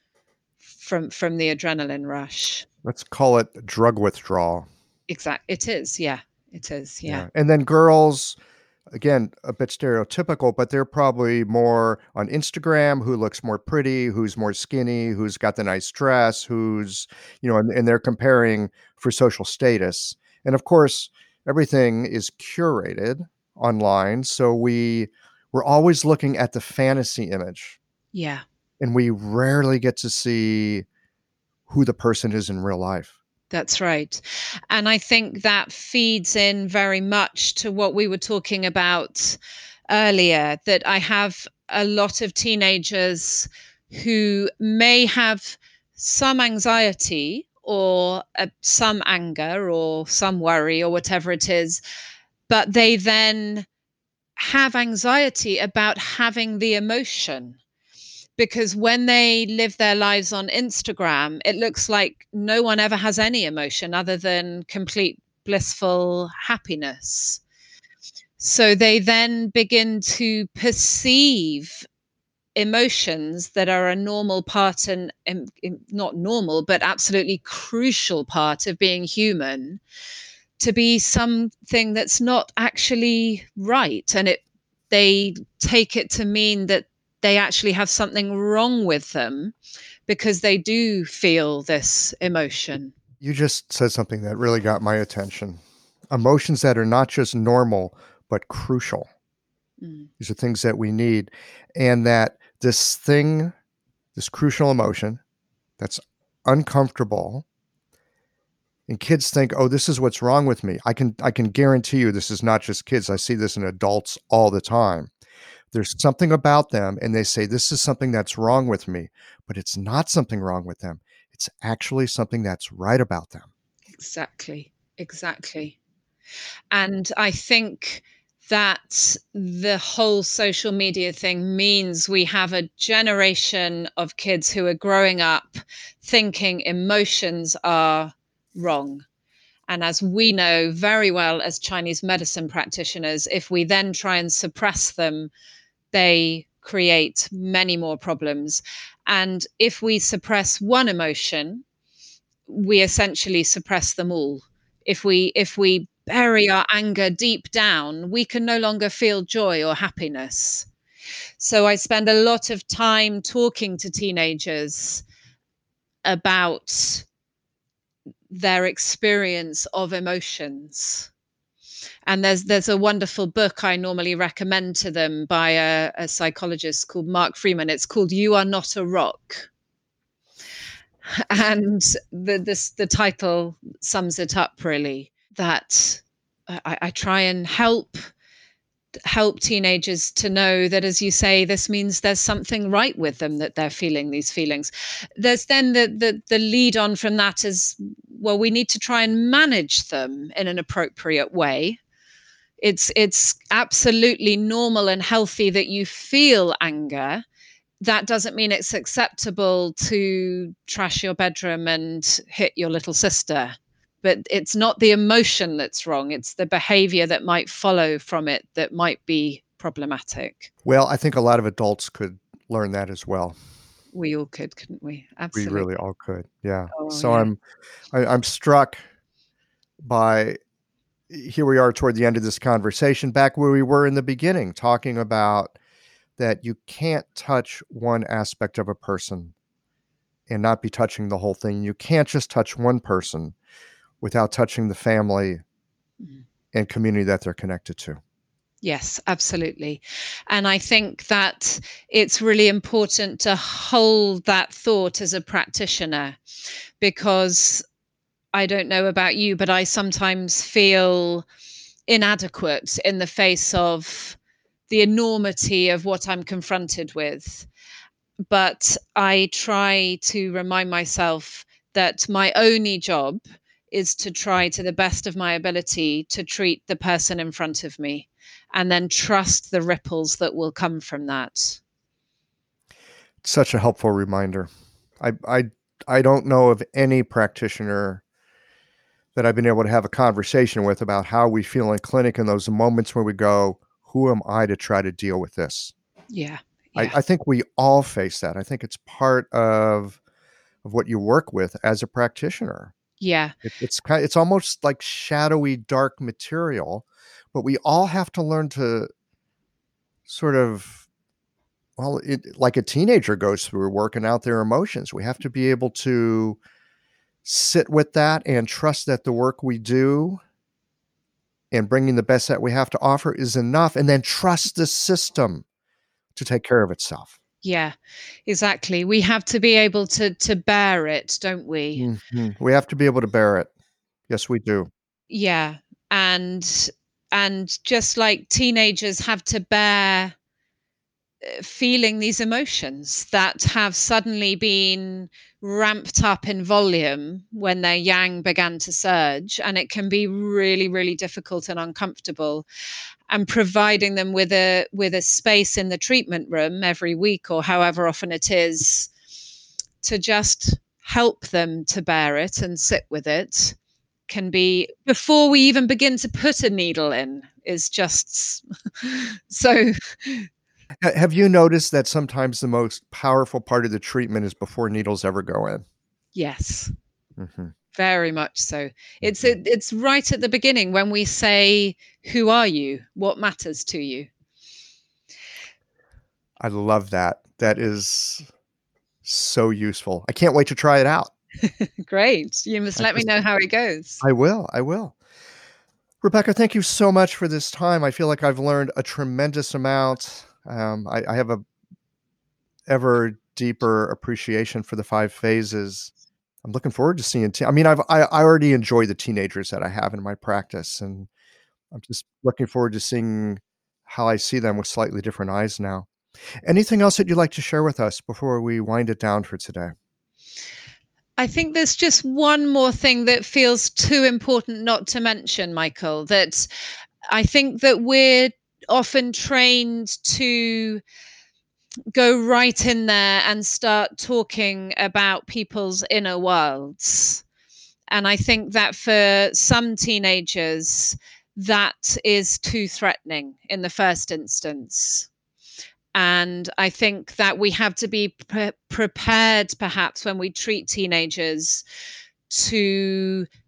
from the adrenaline rush. Let's call it drug withdrawal. Exactly. It is. Yeah. It is. Yeah. And then girls, again, a bit stereotypical, but they're probably more on Instagram, who looks more pretty, who's more skinny, who's got the nice dress, who's, and they're comparing for social status. And of course, everything is curated online. So we're always looking at the fantasy image. Yeah. And we rarely get to see who the person is in real life. That's right. And I think that feeds in very much to what we were talking about earlier, that I have a lot of teenagers who may have some anxiety or some anger or some worry or whatever it is, but they then have anxiety about having the emotion. Because when they live their lives on Instagram, it looks like no one ever has any emotion other than complete blissful happiness. So they then begin to perceive emotions that are a normal part, and not normal, but absolutely crucial part of being human, to be something that's not actually right. And they take it to mean that they actually have something wrong with them because they do feel this emotion. You just said something that really got my attention. Emotions that are not just normal, but crucial. These are things that we need. And that this crucial emotion that's uncomfortable, and kids think, oh, this is what's wrong with me. I can guarantee you this is not just kids. I see this in adults all the time. There's something about them and they say, this is something that's wrong with me, but it's not something wrong with them. It's actually something that's right about them. Exactly. And I think that the whole social media thing means we have a generation of kids who are growing up thinking emotions are wrong. And as we know very well as Chinese medicine practitioners, if we then try and suppress them, they create many more problems. And if we suppress one emotion, we essentially suppress them all. If we bury our anger deep down, we can no longer feel joy or happiness. So I spend a lot of time talking to teenagers about their experience of emotions. And there's a wonderful book I normally recommend to them by a psychologist called Mark Freeman. It's called You Are Not a Rock. And the title sums it up really, that I try and help teenagers to know that, as you say, this means there's something right with them, that they're feeling these feelings. There's then the lead on from that is, well, we need to try and manage them in an appropriate way. It's absolutely normal and healthy that you feel anger. That doesn't mean it's acceptable to trash your bedroom and hit your little sister. But it's not the emotion that's wrong. It's the behavior that might follow from it that might be problematic. Well, I think a lot of adults could learn that as well. We all could, couldn't we? Absolutely. We really all could. Yeah. Oh, So yeah. I'm struck by, here we are toward the end of this conversation, back where we were in the beginning, talking about that you can't touch one aspect of a person and not be touching the whole thing. You can't just touch one person without touching the family and community that they're connected to. Yes, absolutely. And I think that it's really important to hold that thought as a practitioner, because I don't know about you, but I sometimes feel inadequate in the face of the enormity of what I'm confronted with. But I try to remind myself that my only job is to try to the best of my ability to treat the person in front of me, and then trust the ripples that will come from that. Such a helpful reminder. I don't know of any practitioner that I've been able to have a conversation with about how we feel in clinic in those moments where we go, who am I to try to deal with this? Yeah. I think we all face that. I think it's part of what you work with as a practitioner. Yeah. It's almost like shadowy, dark material, but we all have to learn to sort of, well, like a teenager goes through working out their emotions. We have to be able to sit with that and trust that the work we do and bringing the best that we have to offer is enough, and then trust the system to take care of itself. Yeah, exactly. We have to be able to bear it, don't we? Mm-hmm. We have to be able to bear it. Yes, we do. Yeah. And just like teenagers have to bear feeling these emotions that have suddenly been ramped up in volume when their yang began to surge, and it can be really, really difficult and uncomfortable. And providing them with a space in the treatment room every week or however often it is, to just help them to bear it and sit with it, can be, before we even begin to put a needle in, is just so. Have you noticed that sometimes the most powerful part of the treatment is before needles ever go in? Yes. Mm-hmm. Very much so. It's right at the beginning when we say, who are you? What matters to you? I love that. That is so useful. I can't wait to try it out. Great. You must let me know how it goes. I will. Rebecca, thank you so much for this time. I feel like I've learned a tremendous amount. I have a ever deeper appreciation for the 5 phases. I'm looking forward to seeing. I already enjoy the teenagers that I have in my practice, and I'm just looking forward to seeing how I see them with slightly different eyes now. Anything else that you'd like to share with us before we wind it down for today? I think there's just one more thing that feels too important not to mention, Michael, that I think that we're often trained to go right in there and start talking about people's inner worlds. And I think that for some teenagers, that is too threatening in the first instance. And I think that we have to be prepared, perhaps, when we treat teenagers, to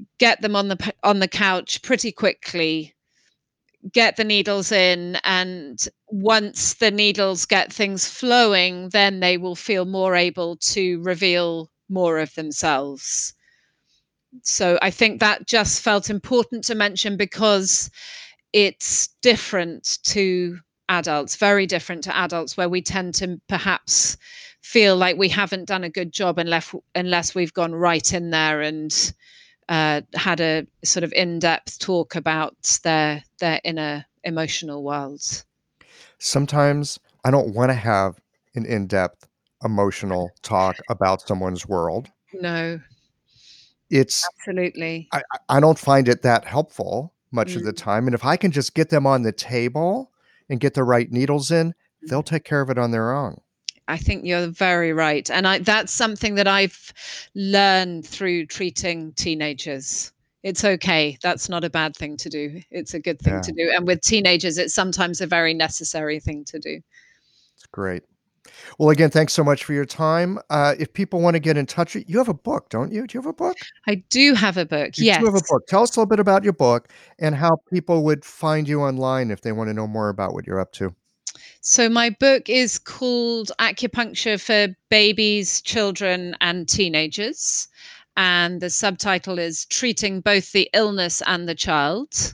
get them on the couch pretty quickly, get the needles in, and once the needles get things flowing, then they will feel more able to reveal more of themselves. So I think that just felt important to mention because it's different to adults, very different to adults, where we tend to perhaps feel like we haven't done a good job unless we've gone right in there and had a sort of in-depth talk about their inner emotional world. Sometimes I don't want to have an in-depth emotional talk about someone's world. No, It's absolutely. I don't find it that helpful much of the time. And if I can just get them on the table and get the right needles in, they'll take care of it on their own. I think you're very right. And that's something that I've learned through treating teenagers. It's okay. That's not a bad thing to do. It's a good thing to do. And with teenagers, it's sometimes a very necessary thing to do. It's great. Well, again, thanks so much for your time. If people want to get in touch, you have a book, don't you? Do you have a book? I do have a book, yes. You do have a book. Tell us a little bit about your book and how people would find you online if they want to know more about what you're up to. So my book is called Acupuncture for Babies, Children and Teenagers. And the subtitle is Treating Both the Illness and the Child.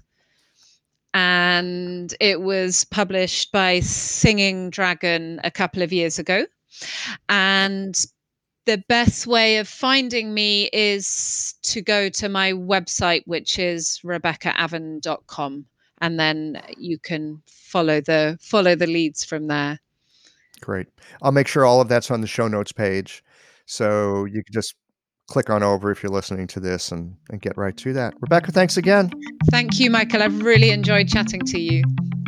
And it was published by Singing Dragon a couple of years ago. And the best way of finding me is to go to my website, which is RebeccaAvan.com. And then you can follow the leads from there. Great. I'll make sure all of that's on the show notes page. So you can just click on over if you're listening to this and get right to that. Rebecca, thanks again. Thank you, Michael. I've really enjoyed chatting to you.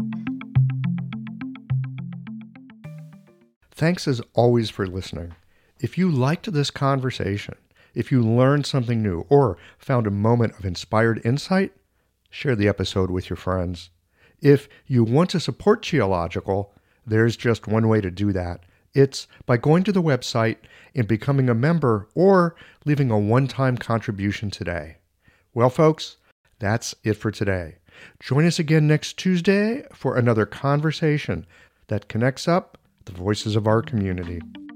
Thanks as always for listening. If you liked this conversation, if you learned something new or found a moment of inspired insight, share the episode with your friends. If you want to support Qiological, there's just one way to do that. It's by going to the website and becoming a member or leaving a one-time contribution today. Well, folks, that's it for today. Join us again next Tuesday for another conversation that connects up the voices of our community.